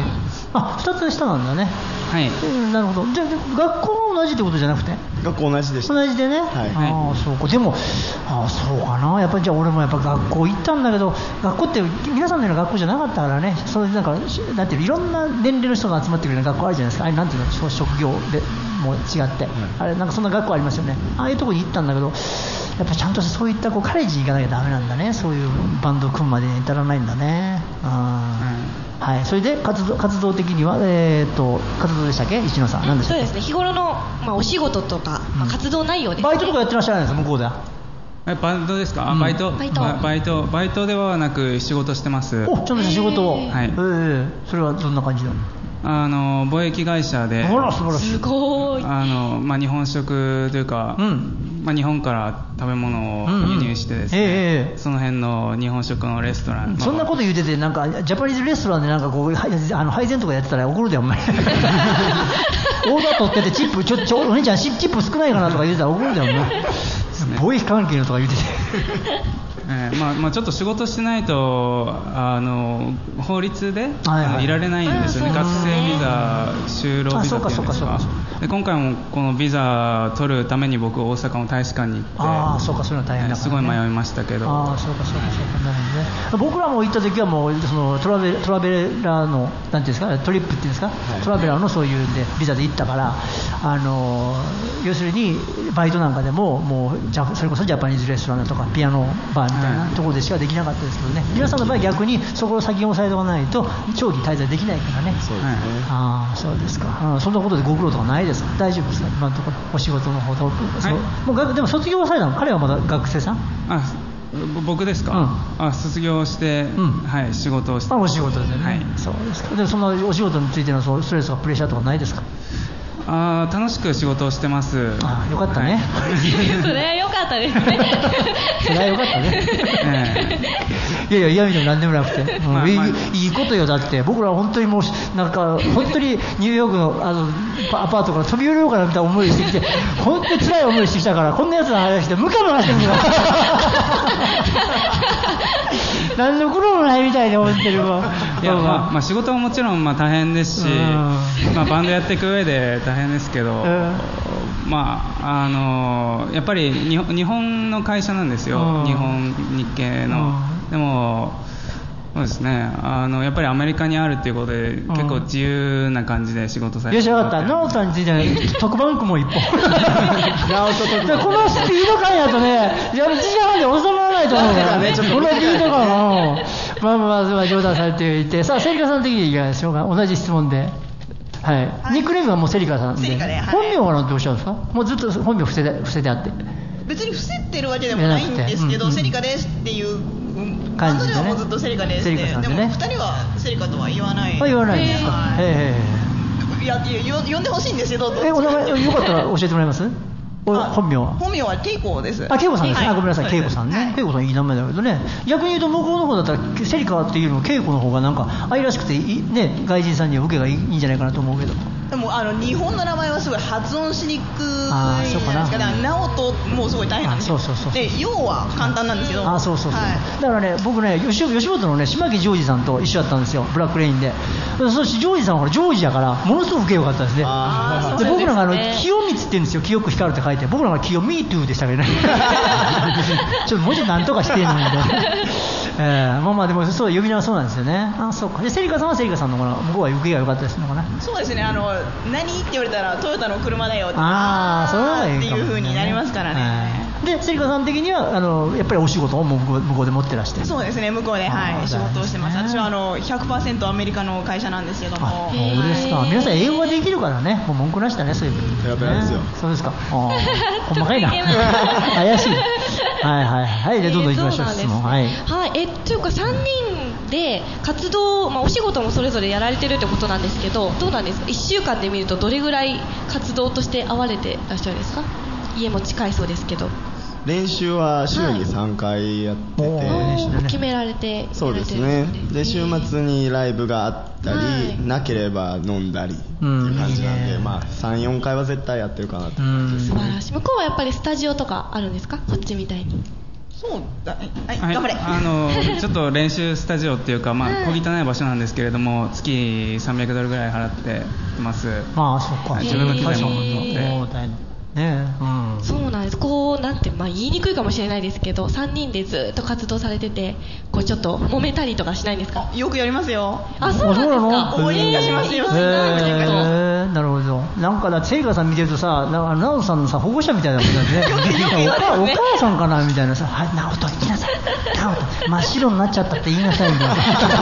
。2つ下なんだね。 はい。 なるほど。じゃあ学校も同じってことじゃなくて？ 学校同じでした。 同じでね。はい。そうか。でもそうかな。やっぱりじゃあ俺もやっぱ学校行ったんだけど、学校って皆さんのような学校じゃなかったからね。それなんかなんていういろんな年齢の人が集まってくるような学校あるじゃないですか。あれなんていうの、その職業でも違って、あれなんかそんな学校ありますよね。ああいうところに行ったんだけど。やっぱちゃんとそういったカレッジに行かなきゃダメなんだね。そういうバンドを組むまでに至らないんだね。はい。それで活動的には活動でしたっけ、一野さん？何でしたっけ？ そうですね。日頃のお仕事とか活動内容ですね。 バイトとかやってらっしゃるんですか、向こうでは？ バンドですか？バイトではなく仕事してます。 ちゃんと仕事を。 はい。 それはどんな感じなの？ 貿易会社で、 すごい。 日本食というか、日本から食べ物を輸入してですね、その辺の日本食のレストラン、 そんなこと言うてて、なんかジャパニーズレストランでなんかこう配膳とかやってたら怒るで、お前オーダー取っててチップお兄ちゃんチップ少ないかなとか言うてたら怒るで、お前貿易関係のとか言うててちょっと仕事してないと法律でいられないんですよね。学生ビザ、就労ビザっていうんですか。で今回もこのビザ取るために僕大阪の大使館に行って、 そうか、そういうの大変だからね。 すごい迷いましたけど。 そうか、なるほどね。僕らも行った時はもうそのトラベラーのなんていうんですか、トリップっていうんですか、トラベラーのそういうでビザで行ったから、要するにバイトなんかでももうそれこそジャパニーズレストランとかピアノバーみたいなところでしかできなかったですけどね。皆さんの場合逆にそこを先に押さえておかないと長期滞在できないからね。 そうですね。 そうですか。そんなことでご苦労とかないですか？大丈夫ですか？今のところお仕事の方と、もうでも卒業されたの？彼はまだ学生さん？ 僕ですか？卒業して、仕事をして。 お仕事でね。そうですか。でそのお仕事についてのストレスとかプレッシャーとかないですか？ 楽しく仕事をしてます。 よかったね。 それはよかったですね。 それはよかったね。いや嫌味でも何でもなくて、いいことよ。だって僕ら本当にもうなんか本当にニューヨークのアパートから飛び降りようかなみたいな思いしてきて、本当に辛い思いしてきたから、こんなやつの話してムカムカしてるから何の苦労もないみたいに思ってるわ。 いや、仕事はもちろん大変ですし、バンドやっていく上で大変ですけど、やっぱり日本の会社なんですよ、日系の。でもそうですね、やっぱりアメリカにあるっていうことで、結構自由な感じで仕事されてよし、分かった。直人さんについては特番組も一本このスピード感やとね、1時間半で収まらないと思うからね。このスピード感をまずは冗談されていて、さあセリカさん的にいかがでしょうか？同じ質問で。ニックネームはもうセリカさんで、本名は何ておっしゃるんですか？もうずっと本名伏せてあって。 別に伏せてるわけでもないんですけど、セリカですっていう感じでね。もうずっとセリカですって。でも2人はセリカとは言わない。 言わないんですか？ いや呼んでほしいんですよ。どうぞ。 お名前よかったら教えてもらえます？本名は恵子です。 恵子さんですね。ごめんなさい、恵子さんね。恵子さんいい名前だけどね。逆に言うと向こうの方だったらセリカっていうのも恵子の方がなんか愛らしくてね、外人さんには受けがいいんじゃないかなと思うけど。 でも日本の名前はすごい発音しにくいじゃないですか。だから直人もすごい大変なんですよ。で要は簡単なんですけど。 そう、だからね、僕ね、吉本のね、島木ジョージさんと一緒だったんですよ、ブラックレインで。そしてジョージさんはジョージだからものすごく受けよかったですね。で僕らが清光って言うんですよ、清く光るって書いて、僕らが清ミートゥーでしたけどねちょっともうちょっとなんとかしてんのみたいなまあでもそう呼び名はそうなんですよね。そうか。でセリカさんはセリカさんの方が向こうは受けが良かったですのかな。 そうですね。何って言われたらトヨタの車だよって、 そうっていう風になりますからね。 でセリカさん的にはやっぱりお仕事を向こうで持ってらして。 そうですね、向こうで仕事をしてます。私は100% アメリカの会社なんですけども。 そうですか。皆さん英語ができるからね、もう文句なしだね、そういうペラペラですよ。 そうですか。細かいな。怪しい。はい。でどんどん行きましょう。質問。 というか3人で活動、お仕事もそれぞれやられてるってことなんですけど、どうなんですか。1週間で見るとどれぐらい活動として会われてらっしゃるんですか。家も近いそうですけど。 練習は週に3回やってて、 決められて。 そうですね。で週末にライブがあったり、なければ飲んだりっていう感じなんで、3、4回は絶対やってるかなと。 素晴らしい。向こうはやっぱりスタジオとかあるんですか、こっちみたいに。 そうだ、頑張れ。 ちょっと練習スタジオっていうか、小汚い場所なんですけれども、月$300ぐらい払ってます。 そうか。 自分の機材も持って。 そうなんです。なんて言いにくいかもしれないですけど、3人でずっと活動されてて、ちょっと揉めたりとかしないんですか。 よくやりますよ。 そうなんですか。 応援がしますよ。 なるほど。なんかセリカさん見てるとさ、ナオトさんの保護者みたいなもんだねお母さんかなみたいなさ、ナオト行きなさい、ナオト真っ白になっちゃったって言いなさいみたいな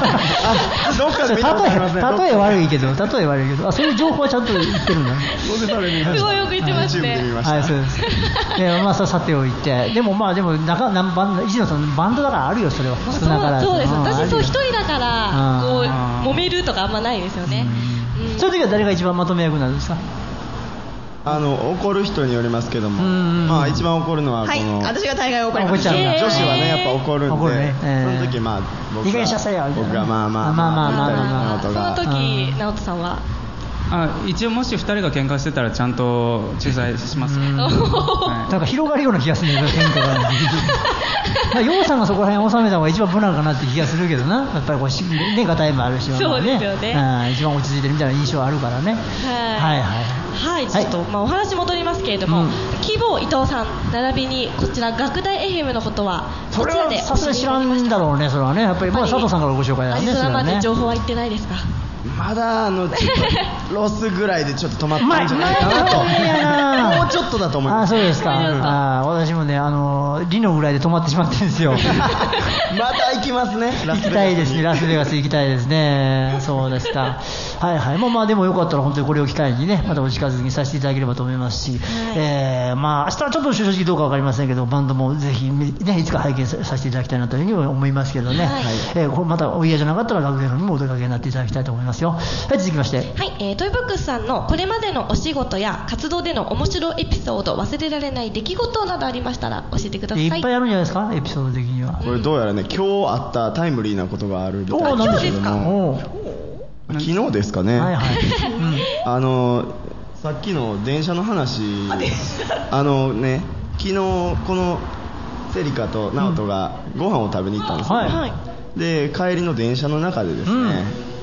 例え悪いけどそういう情報はちゃんと言ってるんだね。 すごいよく言ってますね。 そうです。それさておいて、でも石野さんバンドだからあるよ、それは。 そうです。私一人だから揉めるとかあんまないですよね。 そういう時は誰が一番まとめ役なんですか。 怒る人によりますけども、一番怒るのは私が大概怒ります。 女子はねやっぱ怒るんで、その時僕がその時直人さんは一応もし2人が喧嘩してたらちゃんと仲裁します。なんか広がるような気がするね、喧嘩が。ヨウさんがそこら辺収めた方が一番無難かなって気がするけどな。やっぱりガタイもあるし、 そうですよね。 一番落ち着いてるみたいな印象あるからね。 ちょっとお話戻りますけれども、キーボー伊藤さん並びにこちら学大 FM のことはこちらでさすがに知らんだろうね。それはね、やっぱり佐藤さんからご紹介だね。 アリゾナまで情報は言ってないですか。 まだロスぐらいでちょっと止まったんじゃないかなと。もうちょっとだと思います。 そうですか。私もねリノぐらいで止まってしまってるんですよ。 また行きますね。 行きたいですね。ラスベガス行きたいですね。そうですか。でもよかったら本当にこれを機会にね、またお近づきさせていただければと思いますし、明日はちょっと正直どうかわかりませんけど、バンドもぜひねいつか拝見させていただきたいなというふうに思いますけどね。またお嫌じゃなかったら学芸にもお出かけになっていただきたいと思いますよ。続きまして、 トイブックスさんのこれまでのお仕事や活動での面白いエピソード、忘れられない出来事などありましたら教えてください。 いっぱいあるんじゃないですか、エピソード的には。 これどうやらね、今日あったタイムリーなことがあるみたいなんですけども、昨日ですかね。さっきの電車の話、昨日このセリカとナオトがご飯を食べに行ったんですよね。で帰りの電車の中でですね、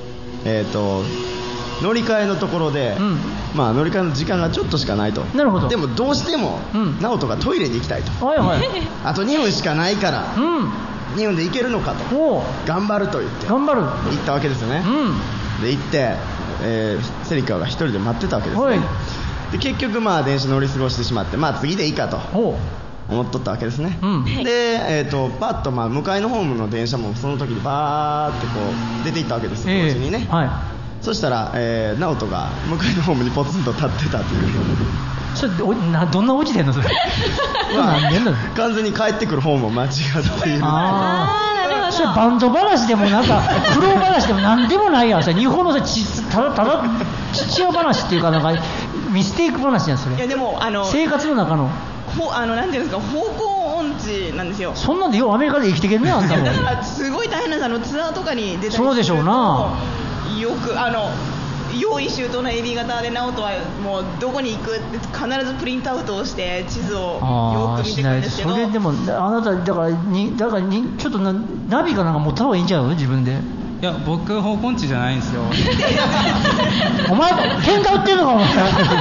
乗り換えのところで、乗り換えの時間がちょっとしかないと。 なるほど。 でもどうしても、ナオトがトイレに行きたいと。あと2分しかないから、2分で行けるのかと。頑張ると言って行ったわけですよね。で行って、セリカが一人で待ってたわけですね。で結局電車乗り過ごしてしまって、次でいいかと思っとったわけですね。で、パッと向かいのホームの電車もその時にバーって出ていったわけですよ、同時にね。そしたら、ナオトが向かいのホームにポツンと立ってたという。 それどんなオチでんのそれ。 完全に帰ってくるホームを間違っている。 それバンド話でもなんか苦労話でも何でもないやん。日本のただ父親話っていうか、なんかミステイク話やんそれ。 いやでも生活の中のなんていうんですか、方向音痴なんですよ。 そんなんでようアメリカで生きていけるね、あんたも。 だからすごい大変なんです。ツアーとかに出たりすると、 そうでしょうな。 よく用意周到な AB 型で直人はもうどこに行くって必ずプリントアウトをして地図をよく見てくるんですけど、 それでもあなただからちょっとナビかなんか持った方がいいんちゃう自分で。 いや僕方向音痴じゃないんですよお前喧嘩売ってるのかお前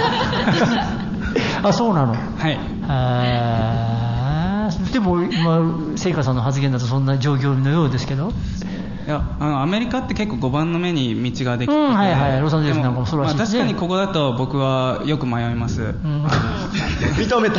あ、そうなの。 はい。 でも今聖華さんの発言だとそんな状況のようですけど、 いやアメリカって結構5番の目に道ができてて、 はいはい、ロサンゼルスなんかもそうらしいですね。 確かにここだと僕はよく迷います、 認めた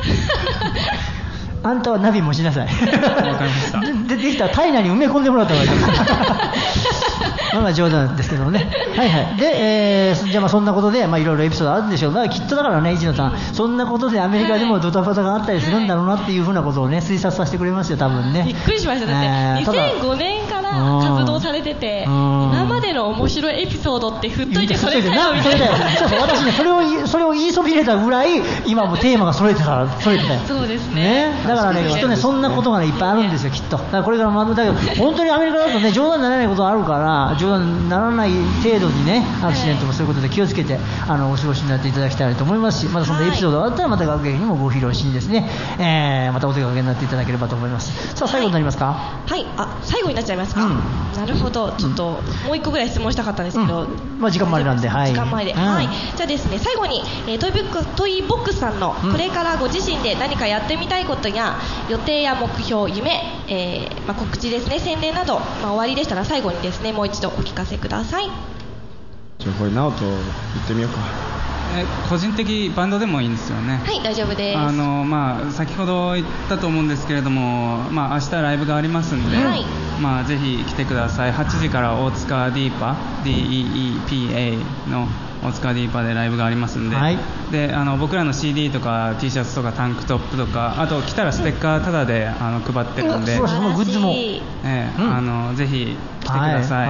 あんたはナビもしなさい。わかりました。 できたら体内に埋め込んでもらった方がいいまあ冗談ですけどもね。はいはい。で、じゃあそんなことでいろいろエピソードあるんでしょうが、きっとだからね、一野さん、そんなことでアメリカでもドタバタがあったりするんだろうなっていうふうなことをね、推察させてくれますよ、多分ね。 びっくりしました。だって2005年から活動されてて、今までの面白いエピソードって振っといてそれだよみたいな。 そうそう、私ね、それを言いそびれたぐらい、今もテーマがそれてたよ。 そうですね。 だからね、きっとね、そんなことがね、いっぱいあるんですよ、きっと。だからこれからだけど、本当にアメリカだとね、冗談にならないことがあるから、冗談にならない程度にね、アクシデントもそういうことで気をつけて、お過ごしになっていただきたいと思いますし、またそんなエピソードがあったら、また学芸にもご披露しにですね、またお手掛けになっていただければと思います。さあ、最後になりますか？ はい、最後になっちゃいますか？なるほど、ちょっと、もう一個ぐらい質問したかったんですけど、 時間前なんで、はい。 時間前で。はい。じゃあですね、最後に、トイボックスさんの、これからご自身で何かやってみたいことや、予定や目標、夢、告知ですね、宣伝など、終わりでしたら最後にですね、もう一度お聞かせください。 じゃあこれ直人言ってみようか。 個人的バンドでもいいんですよね。 はい、大丈夫です。 先ほど言ったと思うんですけれども、明日ライブがありますんで、ぜひ来てください。8時から大塚ディーパ DEEPA の大塚ディーパでライブがありますんで、で僕らの CD とか T シャツとかタンクトップとか、あと来たらステッカータダで配ってるんで、 そのグッズも、 ぜひ来てください。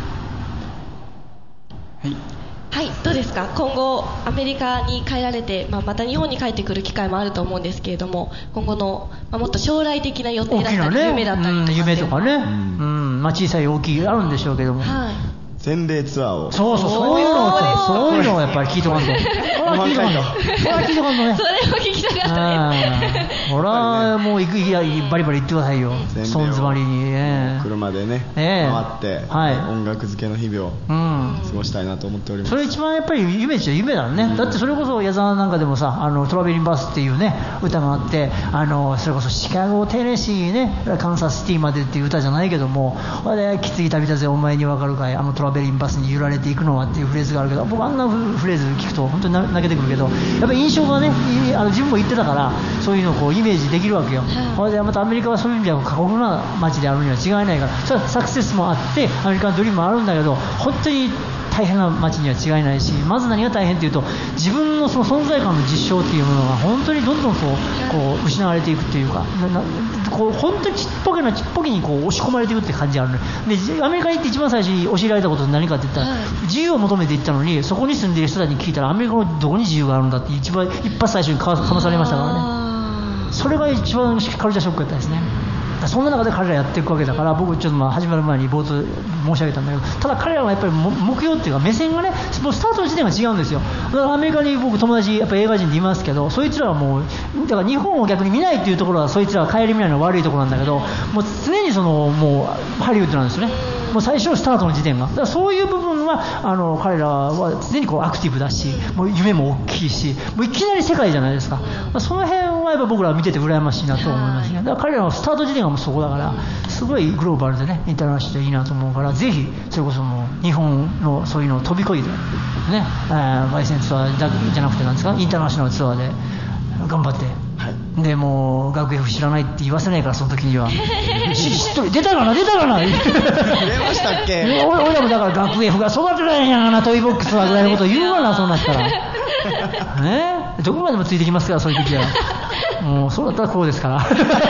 はい、どうですか、今後アメリカに帰られて、また日本に帰ってくる機会もあると思うんですけれども、今後の、もっと将来的な予定だったり、夢だったりとか、 夢とかね、小さい大きいあるんでしょうけども、 全米ツアーを、 そういうのをやっぱり聞いとかんと、それを聞きたかったね。ほら、もうバリバリ行ってくださいよ、ソンズバリにね、 車でね、回って音楽漬けの日々を過ごしたいなと思っております。 それ一番やっぱり夢っちゃ夢だね。だってそれこそ矢沢なんかでもさ、トラベリンバスっていうね歌があって、それこそシカゴテネシーね、カンサスシティまでっていう歌じゃないけども、きつい旅だぜお前にわかるかい、トラベリンバスに揺られていくのはっていうフレーズがあるけど、僕あんなフレーズ聞くと本当に泣けてくるけど、やっぱり印象がね、自分も言ってたから、そういうのをこうイメージできるわけよ。でまたアメリカはそういう意味では過酷な街であるには違いないから、それはサクセスもあってアメリカのドリームもあるんだけど、本当に大変な街には違いないし、まず何が大変というと、自分のその存在感の実証っていうものが本当にどんどんこう失われていくっていうか、こう本当にちっぽけに押し込まれていくって感じがあるね。でアメリカに行って一番最初に教えられたことは何かって言ったら、自由を求めて行ったのに、そこに住んでいる人たちに聞いたら、アメリカのどこに自由があるんだって一発最初にかまされましたからね。それが一番カルチャーショックだったんですね。そんな中で彼らやっていくわけだから、僕ちょっと始まる前に冒頭申し上げたんだけど、ただ彼らはやっぱり目標っていうか目線がね、もうスタートの時点が違うんですよ。だからアメリカに僕友達やっぱ映画人でいますけど、そいつらはもうだから日本を逆に見ないっていうところはそいつらは顧みないのが悪いところなんだけど、もう常にもうハリウッドなんですよね。もう最初のスタートの時点が、だからそういう部分は彼らは常にこうアクティブだし、もう夢も大きいし、もういきなり世界じゃないですか。その辺はやっぱ僕らは見てて羨ましいなと思いますね。だから彼らのスタート時点がもうそこだから、すごいグローバルでね、インターナショナルでいいなと思うから、ぜひそれこそもう日本のそういうのを飛び越えてね、バイセンツアーじゃなくてなんですか、インターナショナルツアーで頑張って、でもう学 F 知らないって言わせないから、その時には出たかな出ましたっけ。 俺らもだから学 F が育てないんやな、トイボックスはぐらいのこと言うわな、そうなったらどこまでもついてきますから、そういう時はもうそうだったらこうですから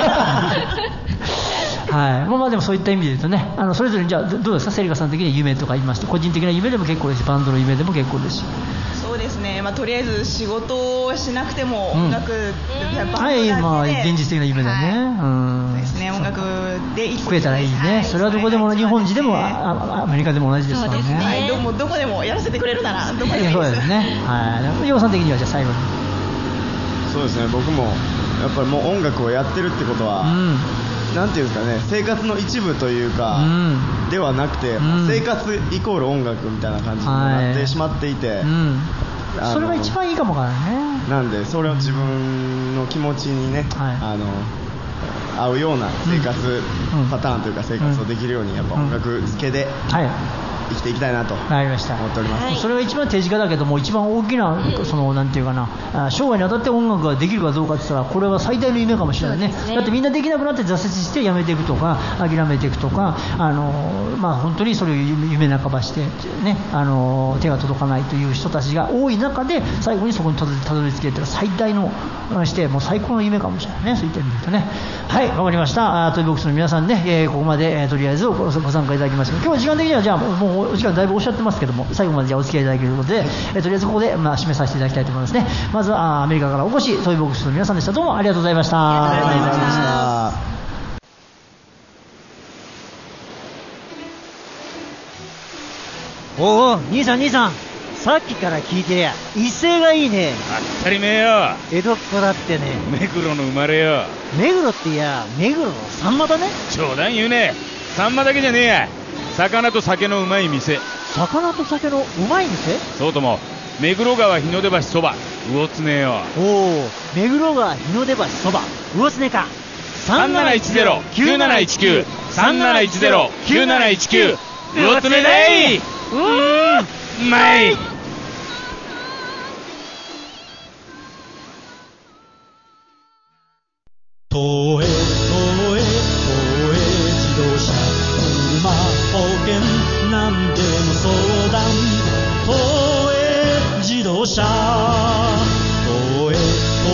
でもそういった意味で言うとね、それぞれじゃあどうですか、セリカさん的には夢とか言いました。個人的な夢でも結構ですし、バンドの夢でも結構ですし。 そうそうですね、とりあえず仕事をしなくても音楽はい、現実的な夢だね、 そうですね、音楽で食えたらいいね、それはどこでも、日本人でもアメリカでも同じですからね、 どこでもやらせてくれるならどこでもいいです。 そうですね、洋さん的にはじゃあ最後に。 そうですね、僕もやっぱりもう音楽をやってるってことは、なんていうんですかね、生活の一部というか、ではなくて、生活イコール音楽みたいな感じになってしまっていて、 それが一番いいかもからね。 なんでそれを自分の気持ちにね、合うような生活パターンというか生活をできるようにやっぱ音楽付けで生きていきたいなと思っております。 それが一番手近だけども、一番大きなそのなんていうかな、生涯にわたって音楽ができるかどうかって言ったら、これは最大の夢かもしれないね。だってみんなできなくなって挫折してやめていくとか諦めていくとか、本当にそれを夢半ばしてね、手が届かないという人たちが多い中で最後にそこにたどり着けたら最大のしてもう最高の夢かもしれないね。そういった意味で言うとね。はい、わかりました。トイボックスの皆さんね、ここまで、とりあえずご参加いただきました。今日は時間的にはじゃあもうお時間だいぶおっしゃってますけども、最後までじゃあお付き合いいただけるということで、とりあえずここで締めさせていただきたいと思いますね。まずはアメリカからお越しトイボックスの皆さんでした。どうもありがとうございました。 ありがとうございました。 おお、兄さん、さっきから聞いてりゃ威勢がいいね。 当たり前よ。 江戸っ子だってね。 目黒の生まれよ。 目黒っていや目黒のサンマだね。 冗談言うね。サンマだけじゃねえや。魚と酒のうまい店。 魚と酒のうまい店？ そうとも目黒川日の出橋そば魚つねよ。 おお、目黒川日の出橋そば魚つねか。 3710-9719 3710-9719魚つねだい。うまい。 東映自動車車保険なんでも相談、東映自動車、東映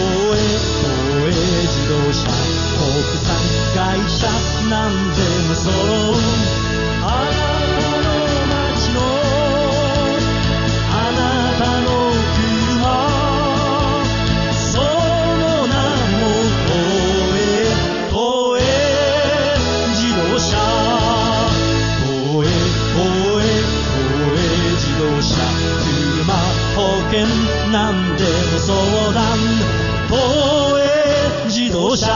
自動車、国産会社なんでも揃う。あなたの街のあなたの車、その名も東映自動車、東映自動車、車保険なんでも相談、東映自動車。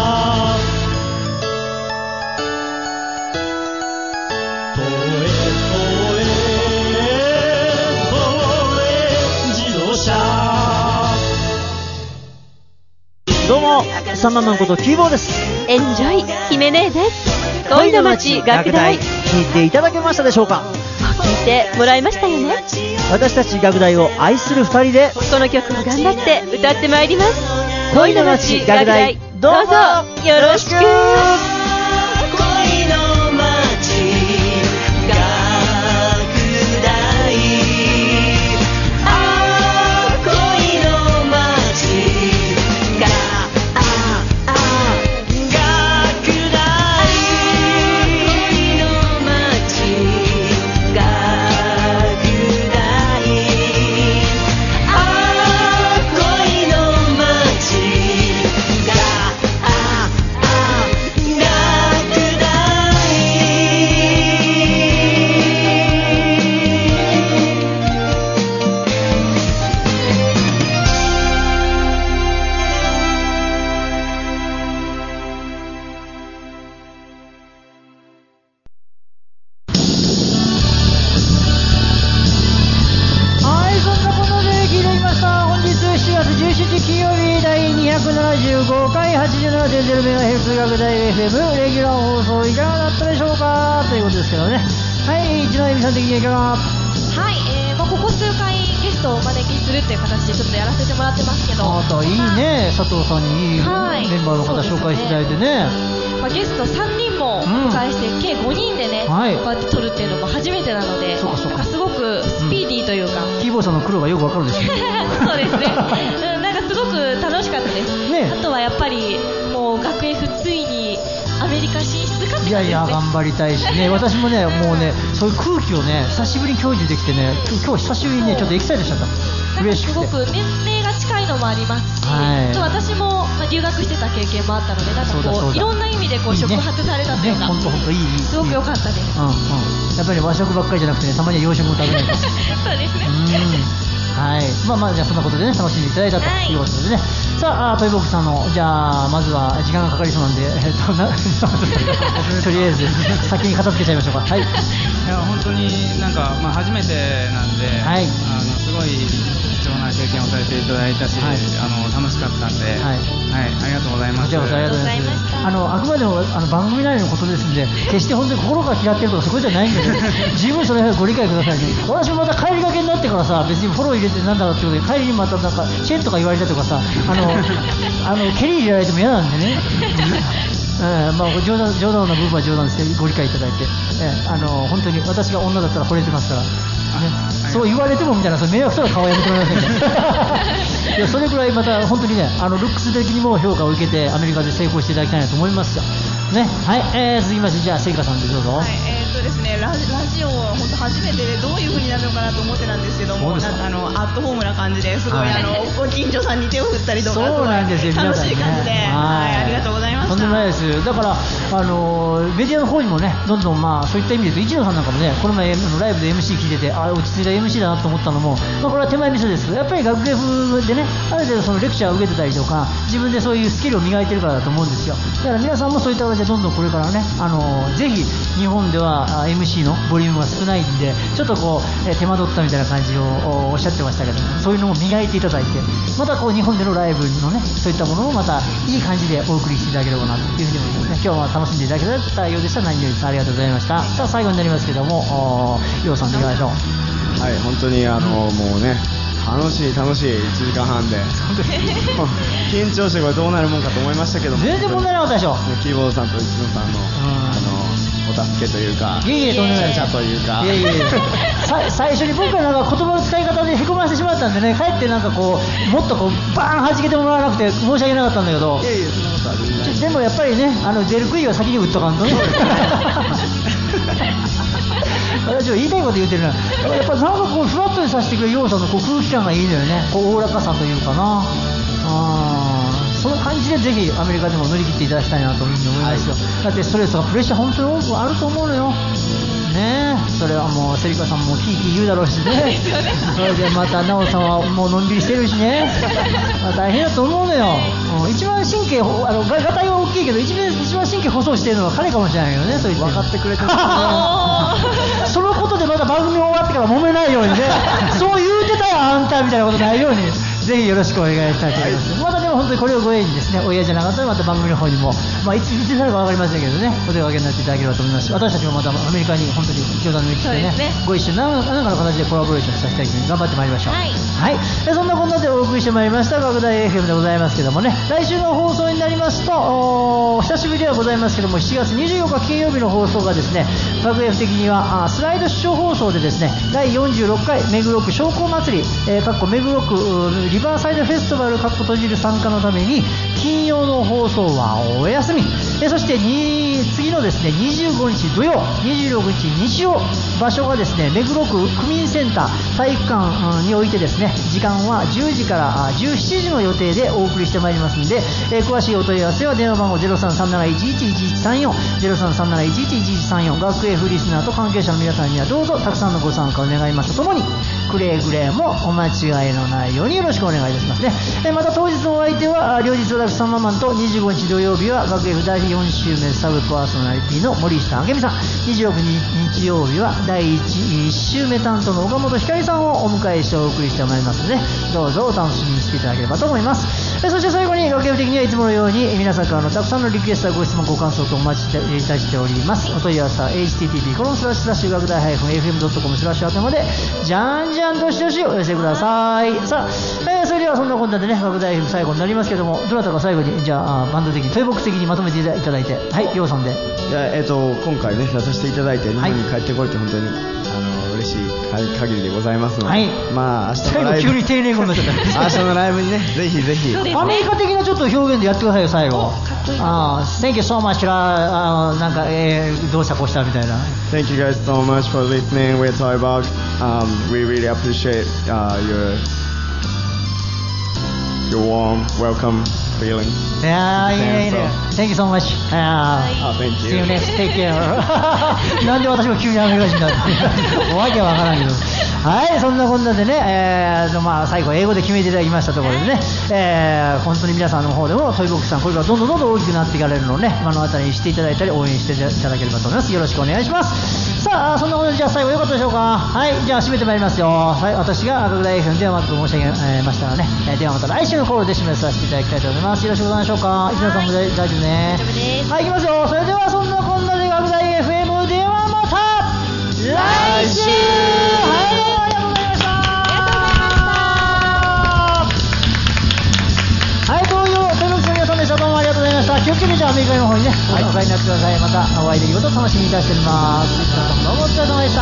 どうも、サンママンことキーボーです。 エンジョイ姫姉です。恋の街楽大、 聞いていただけましたでしょうか。 聞いてもらいましたよね。 私たち楽大を愛する二人でこの曲を頑張って歌ってまいります。 恋の街楽大、 どうぞよろしく。 楽大 FM レギュラー放送いかがだったでしょうかということですけどね。はい、一ノ江美さん的にはいかが？ はい、ここ数回ゲストをお招きするっていう形でちょっとやらせてもらってますけど、 あなたいいね、佐藤さんにいい、メンバーの方紹介していただいてね、 ゲスト3人もお迎えして、計5人でね、こうやって撮るっていうのも初めてなので、なんかすごくスピーディーというか、 キーボーさんの苦労がよくわかるでしょそうですね、なんかすごく楽しかったです、ね、あとはやっぱりもう学 F ついにアメリカ進出かって、ね、 いやいや頑張りたいしね、私もねもうねそういう空気をね久しぶりに享受できてね、今日久しぶりにねちょっとエキサイトしちゃった。 嬉しくて、 すごく年齢が近いのもありますし、私も留学してた経験もあったので、なんかこういろんな意味でこう触発されたというか、すごく良かったです。 やっぱり和食ばっかりじゃなくて、たまには洋食も食べないと。 そうですね。 はい、じゃあそんなことでね、楽しんでいただいたということでね。さあ、トイボックスさんの、じゃあまずは時間がかかりそうなんで、とりあえず先に片付けちゃいましょうか。はい。いや本当になんか初めてなんで、すごい貴重な経験をさせていただいたし、楽しかったんで、ありがとうございます。 ありがとうございます。あくまでも番組内のことですんで、決して本当に心が嫌ってるとかそういうことじゃないんでね、十分それご理解くださいね。私もまた帰りがけになってからさ、別にフォロー入れてなんだろうってことで、帰りにまたなんかチェーンとか言われたとかさ、蹴り入れられても嫌なんでね。冗談の部分は冗談ですけどご理解いただいて、本当に私が女だったら惚れてますから、そう言われてもみたいな、それ迷惑そうな顔はやめてもらえませんか。いやそれぐらいまた本当にね、ルックス的にも評価を受けてアメリカで成功していただきたいなと思いますよね。はい、続きましてじゃあセリカさんでどうぞ。 ですね、ラジオ本当初めてでどういう風になるのかなと思ってたんですけども、アットホームな感じですごい、ご近所さんに手を振ったりとか、 そうなんですよ、 楽しい感じで、ありがとうございました。 とんでもないです。だからメディアの方にもね、どんどんそういった意味で言うと、一野さんなんかもね、この前ライブで MC 聞いてて、落ち着いた MC だなと思ったのも、これは手前味噌ですけど、やっぱり学芸風でね、ある程度そのレクチャーを受けてたりとか、自分でそういうスキルを磨いてるからだと思うんですよ。だから皆さんもそういった形でどんどんこれからね、ぜひ日本ではMC のボリュームが少ないんで、ちょっとこう、手間取ったみたいな感じをおっしゃってましたけど、そういうのも磨いていただいて、またこう日本でのライブのね、そういったものをまたいい感じでお送りしていただければなというふうに思いますね。今日は楽しんでいただけたようでしたら何よりです。ありがとうございました。さあ最後になりますけども、ようさんでいきましょう。 はい、本当にもうね、楽しい1時間半で緊張してこれどうなるもんかと思いましたけども、 全然問題なかったでしょ。 キーボードさんと一野さんのお助けというか、 とんでもないというか、 最初に僕はなんか言葉の使い方でへこませてしまったんでね、かえってなんかこうもっとこうバーン弾けてもらわなくて申し訳なかったんだけど、 そんなことは全然ない。 でもやっぱりね、出る杭は先に打っとかんとね。私は言いたいこと言ってるな。やっぱなんかこうフラットにさせてくれる要素のこう空気感がいいのよね。こうおおらかさというかな。その感じでぜひアメリカでも乗り切っていただきたいなというふうに思いますよ。だってストレスとかプレッシャー本当に多くあると思うのよ。ね、それはもうセリカさんもキーキー言うだろうしね。それでまたナオさんはもうのんびりしてるしね。大変だと思うのよ。一番神経がたいは大きいけど一番神経細してるのは彼かもしれないけどね。そう言って分かってくれてる、 そのことでまた番組終わってから揉めないようにね。そう言うてたよあんたみたいなことないように。ぜひよろしくお願いしたいと思います。またでも本当にこれをご縁にですね、お嫌じゃなかったらまた番組の方にも、いつになるか分かりませんけどね、お手掛けになっていただければと思いますし、私たちもまたアメリカに本当に冗談抜きしてね、ご一緒何らかの形でコラボレーションさせたいというふうに頑張ってまいりましょう。はい。そんなこんなでお送りしてまいりました学大 FM でございますけどもね、来週の放送になりますと、久しぶりではございますけども、7月24日金曜日の放送がですね、学 F 的にはスライド視聴放送でですね、第46回目黒区商工祭り、目黒区リバーサイドフェスティバル閉じる参加のために金曜の放送はお休み。そして次のですね25日土曜、26日日曜、場所がですね目黒区区民センター体育館においてですね、時間は10時から17時の予定でお送りしてまいりますので、詳しいお問い合わせは電話番号 0337111134 0337111134、学 F リスナーと関係者の皆さんにはどうぞたくさんのご参加を願いますとともに、くれぐれもお間違いのないようによろしくお願いいたしますね。また当日のお相手は両日私サンママンと、25日土曜日は学 F 第4週目サブパーソナリティの森下明美さん、26日日曜日は第1週目担当の岡本ひかりさんをお迎えしてお送りしてまいりますので、どうぞお楽しみにしていただければと思います。そして最後に学 F 的にはいつものように皆さんからのたくさんのリクエストやご質問ご感想とお待ちいたしております。お問い合わせは http:// 学大 -fm.com/ までじゃんじゃんどしどしお寄せください。さあ、それではそんなこんなでね、学大 FM 最後になりますけども、どなたか最後にじゃあバンド的にトイボックス的にまとめていただいて、はい、ようさんで。 今回ね出させていただいて日本に帰ってこれて本当に嬉しい限りでございますので、はい、明日のライブ、 急に丁寧語になっちゃった明日のライブにねぜひぜひ、 ね、アメリカ的なちょっと表現でやってくださいよ最後。Thank you so much なんか、どうしたこうしたみたいな。 Thank you guys so much for listening. We're talking about we really appreciate your warm welcome feeling. Yeah, thank you so much. Thank you. See you next. Take care. なんで私も急にアメリカ人だってわけわからんけど。はい、そんなこんなでね、最後英語で決めていただきましたところでね、本当に皆さんの方でもトイボックスさんこれからどんどん大きくなっていかれるのをね、目の当たりにしていただいたり応援していただければと思います。よろしくお願いします。さあ、そんなことでじゃあ最後よかったでしょうか。はい、じゃあ締めてまいりますよ。はい、私が赤倉 FM ではまず申し上げましたらね、ではまた来週のコールで締めさせていただきたいと思います。よろしくお願いしましょうか。石田さんも大丈夫ね。はい、いきますよ。それではそんなこんなで赤倉 FM ではまた来週。気をつけてじゃあアメリカの方にね、お帰りになってください。またお会いできることを楽しみにいたしております。石田さんどうもお疲れ様でした。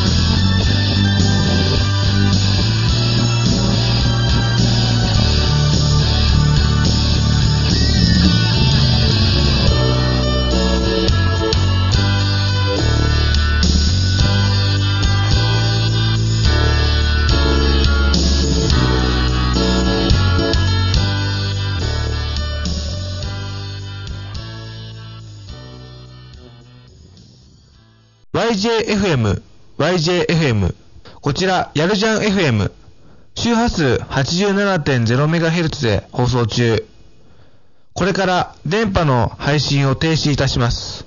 YJFM。こちら、やるじゃん FM。周波数 87.0MHz で放送中。これから電波の配信を停止いたします。